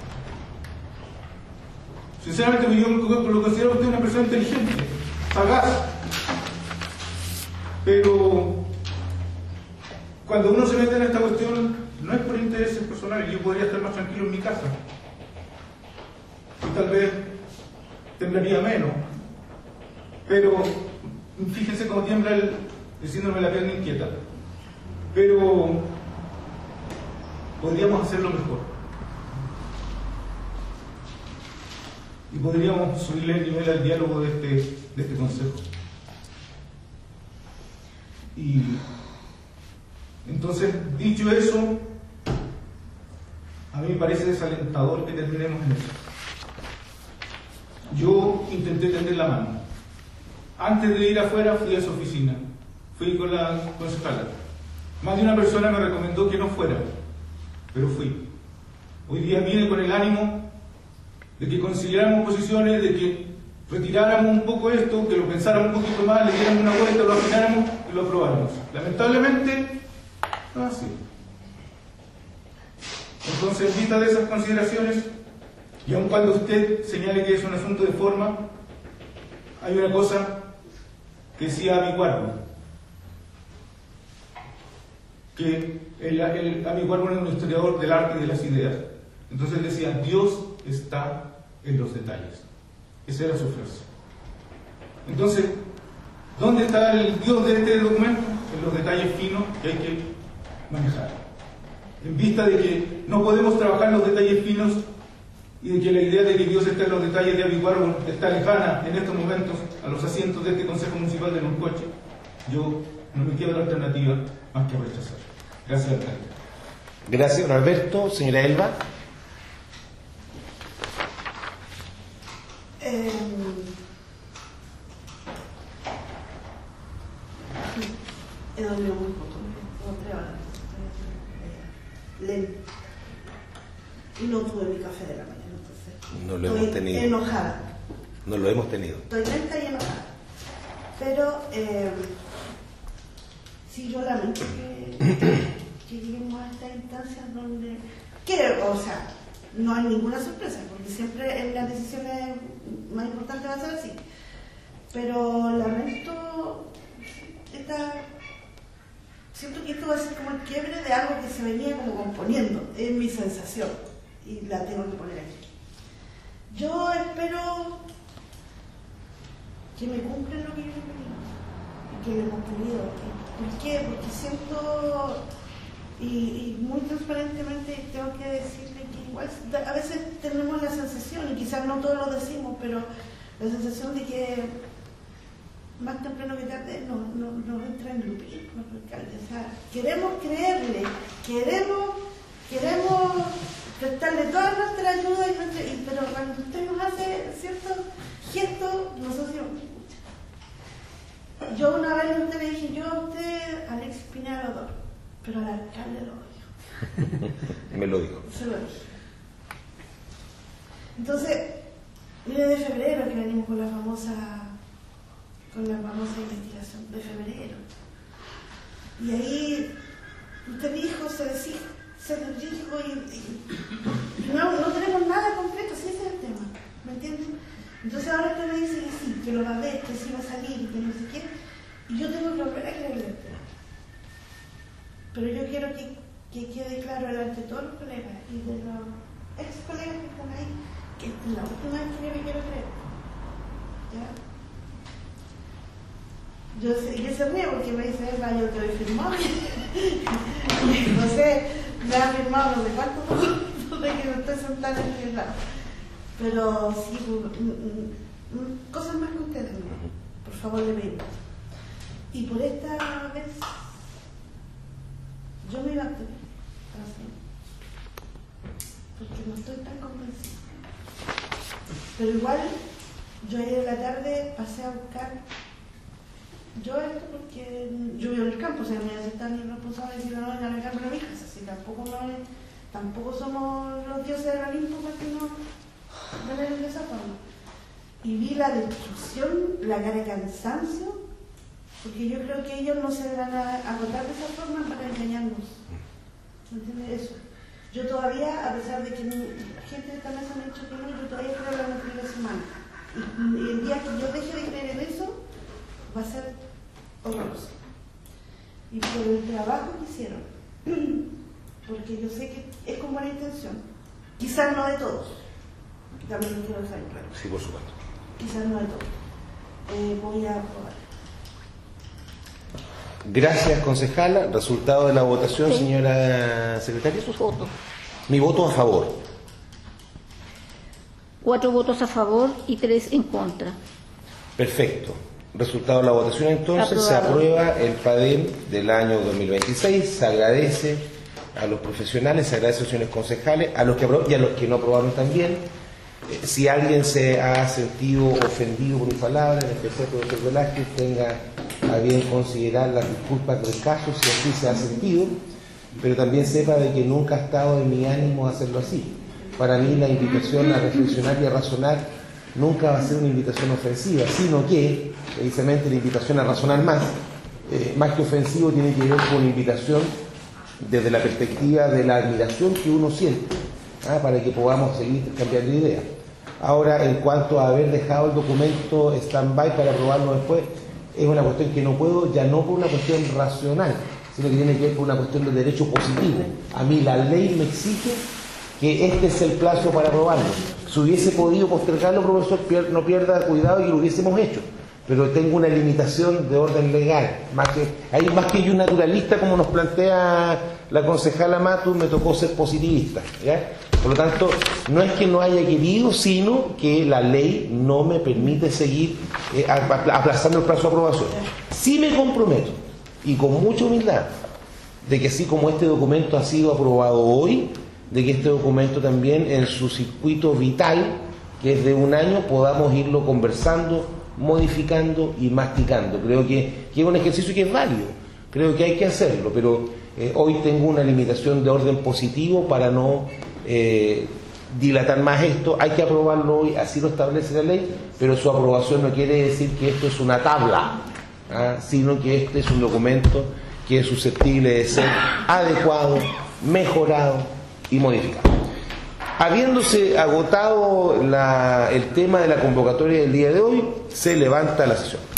Sinceramente, yo lo considero a usted una persona inteligente, sagaz. Pero cuando uno se mete en esta cuestión, no es por intereses personales. Yo podría estar más tranquilo en mi casa. Y tal vez temblaría menos. Pero fíjense cómo tiembla el síndrome de la pierna inquieta. Pero podríamos hacerlo mejor. Y podríamos subirle el nivel al diálogo de este consejo. Y entonces, dicho eso, a mí me parece desalentador que terminemos en eso. yo intenté tender la mano. Antes de ir afuera fui a su oficina, fui con la concejala. Más de una persona me recomendó que no fuera, pero fui. Hoy día vine con el ánimo de que consideráramos posiciones, de que retiráramos un poco esto, que lo pensáramos un poquito más, le diéramos una vuelta, lo afináramos y lo aprobáramos. Lamentablemente, no es así. Entonces, en vista de esas consideraciones, y aun cuando usted señale que es un asunto de forma, hay una cosa que decía Aby Warburg, que Aby Warburg era un historiador del arte y de las ideas. Entonces él decía, Dios está en los detalles. Esa era su frase. Entonces, ¿dónde está el Dios de este documento? En los detalles finos que hay que manejar. En vista de que no podemos trabajar los detalles finos y de que la idea de que Dios está en los detalles de Aby Warburg está lejana en estos momentos a los asientos de este Consejo Municipal de Loncoche, yo no me queda otra alternativa más que rechazar. Gracias, alcalde. Gracias, don Alberto. Señora Elba. He dormido muy poco, como 3 horas. Lento. Y no tuve mi café de la mañana, entonces. No lo hemos tenido. Estoy enojada. No lo hemos tenido. Estoy lenta y enojada. Pero sí, yo lamento que lleguemos a estas instancias donde. O sea, no hay ninguna sorpresa, porque siempre en las decisiones más importantes va a ser así. Pero lamento siento que esto va a ser como el quiebre de algo que se venía como componiendo, es mi sensación, y la tengo que poner aquí. Yo espero que me cumplan lo que yo he pedido, y que lo hemos pedido. ¿Por qué? Porque siento, y muy transparentemente tengo que decirle que igual a veces tenemos la sensación, y quizás no todos lo decimos, pero la sensación de que más temprano que tarde nos entra en grupir con el alcalde. O sea, queremos creerle, queremos prestarle toda nuestra ayuda, pero cuando usted nos hace ciertos gestos, nosotros decimos, yo una vez a usted le dije, yo a usted, Alex Pineda, lo adoro, pero al alcalde lo odio. Me lo dijo. Se lo dije. Entonces, mire, de febrero que venimos con la famosa investigación de febrero. Y ahí usted dijo, se dijo y no tenemos nada concreto, sí, ese es el tema, ¿me entienden? Entonces ahora usted me dice que sí, que lo va a ver, que sí va a salir, que no sé qué, y yo tengo que volver a creerle. Pero yo quiero que quede claro delante de todos los colegas y de los ex colegas que están ahí, que es la última vez que yo me quiero creer. ¿Ya? Yo se ríe porque me dice, yo te voy firmado. Y José me ha firmado no sé cuánto de que me estoy sentando en el lado. Pero sí, cosas más que ustedes, por favor, le pido. Y por esta vez, yo me iba a tener, porque no estoy tan convencida. Pero igual, yo ayer en la tarde pasé a buscar. Yo esto porque yo vivo en el campo, o sea, me aceptan mis responsables y no van a arreglar para mi casa, así tampoco somos los dioses del Olimpo para que no ven de esa forma. Y vi la destrucción, la cara de cansancio, porque yo creo que ellos no se van a agotar de esa forma para engañarnos. ¿Me entiendes eso? Yo todavía, a pesar de que gente de esta mesa me ha dicho que no, yo todavía creo en la primera semana. Y el día que yo deje de creer en eso, va a ser horroroso. Y por el trabajo que hicieron, porque yo sé que es con buena intención, quizás no de todos, también lo quiero dejar claro. Sí, por supuesto. Quizás no de todos. Voy a aprobar. Gracias, concejala. Resultado de la votación, señora secretaria. Sus votos. Mi voto a favor. 4 votos a favor y 3 en contra. Perfecto. Resultado de la votación, entonces, Aprobado. se aprueba el PADEM del año 2026. Se agradece a los profesionales, se agradece a los señores concejales, a los que aprobaron y a los que no aprobaron también. Si alguien se ha sentido ofendido por mi palabra, en especial el profesor Velázquez, tenga a bien considerar las disculpas del caso si así se ha sentido, pero también sepa de que nunca ha estado en mi ánimo hacerlo así. Para mí la invitación a reflexionar y a razonar nunca va a ser una invitación ofensiva, sino que precisamente la invitación a razonar más que ofensivo, tiene que ver con una invitación desde la perspectiva de la admiración que uno siente, para que podamos seguir cambiando de idea. Ahora, en cuanto a haber dejado el documento stand-by para aprobarlo después, es una cuestión que no puedo, ya no por una cuestión racional, sino que tiene que ver con una cuestión de derecho positivo. A mí la ley me exige que este es el plazo para aprobarlo. Si hubiese podido postergarlo, profesor, no pierda cuidado y lo hubiésemos hecho. Pero tengo una limitación de orden legal. Más que yo un naturalista, como nos plantea la concejala Matus, me tocó ser positivista, ¿ya? Por lo tanto, no es que no haya querido, sino que la ley no me permite seguir aplazando el plazo de aprobación. Sí me comprometo, y con mucha humildad, de que así como este documento ha sido aprobado hoy, de que este documento también en su circuito vital, que es de 1 año, podamos irlo conversando, modificando y masticando. Creo que es un ejercicio que es válido, creo que hay que hacerlo, pero hoy tengo una limitación de orden positivo para no dilatar más esto. Hay que aprobarlo hoy, así lo establece la ley, pero su aprobación no quiere decir que esto es una tabla, sino que este es un documento que es susceptible de ser adecuado, mejorado y modificado. Habiéndose agotado el tema de la convocatoria del día de hoy, se levanta la sesión.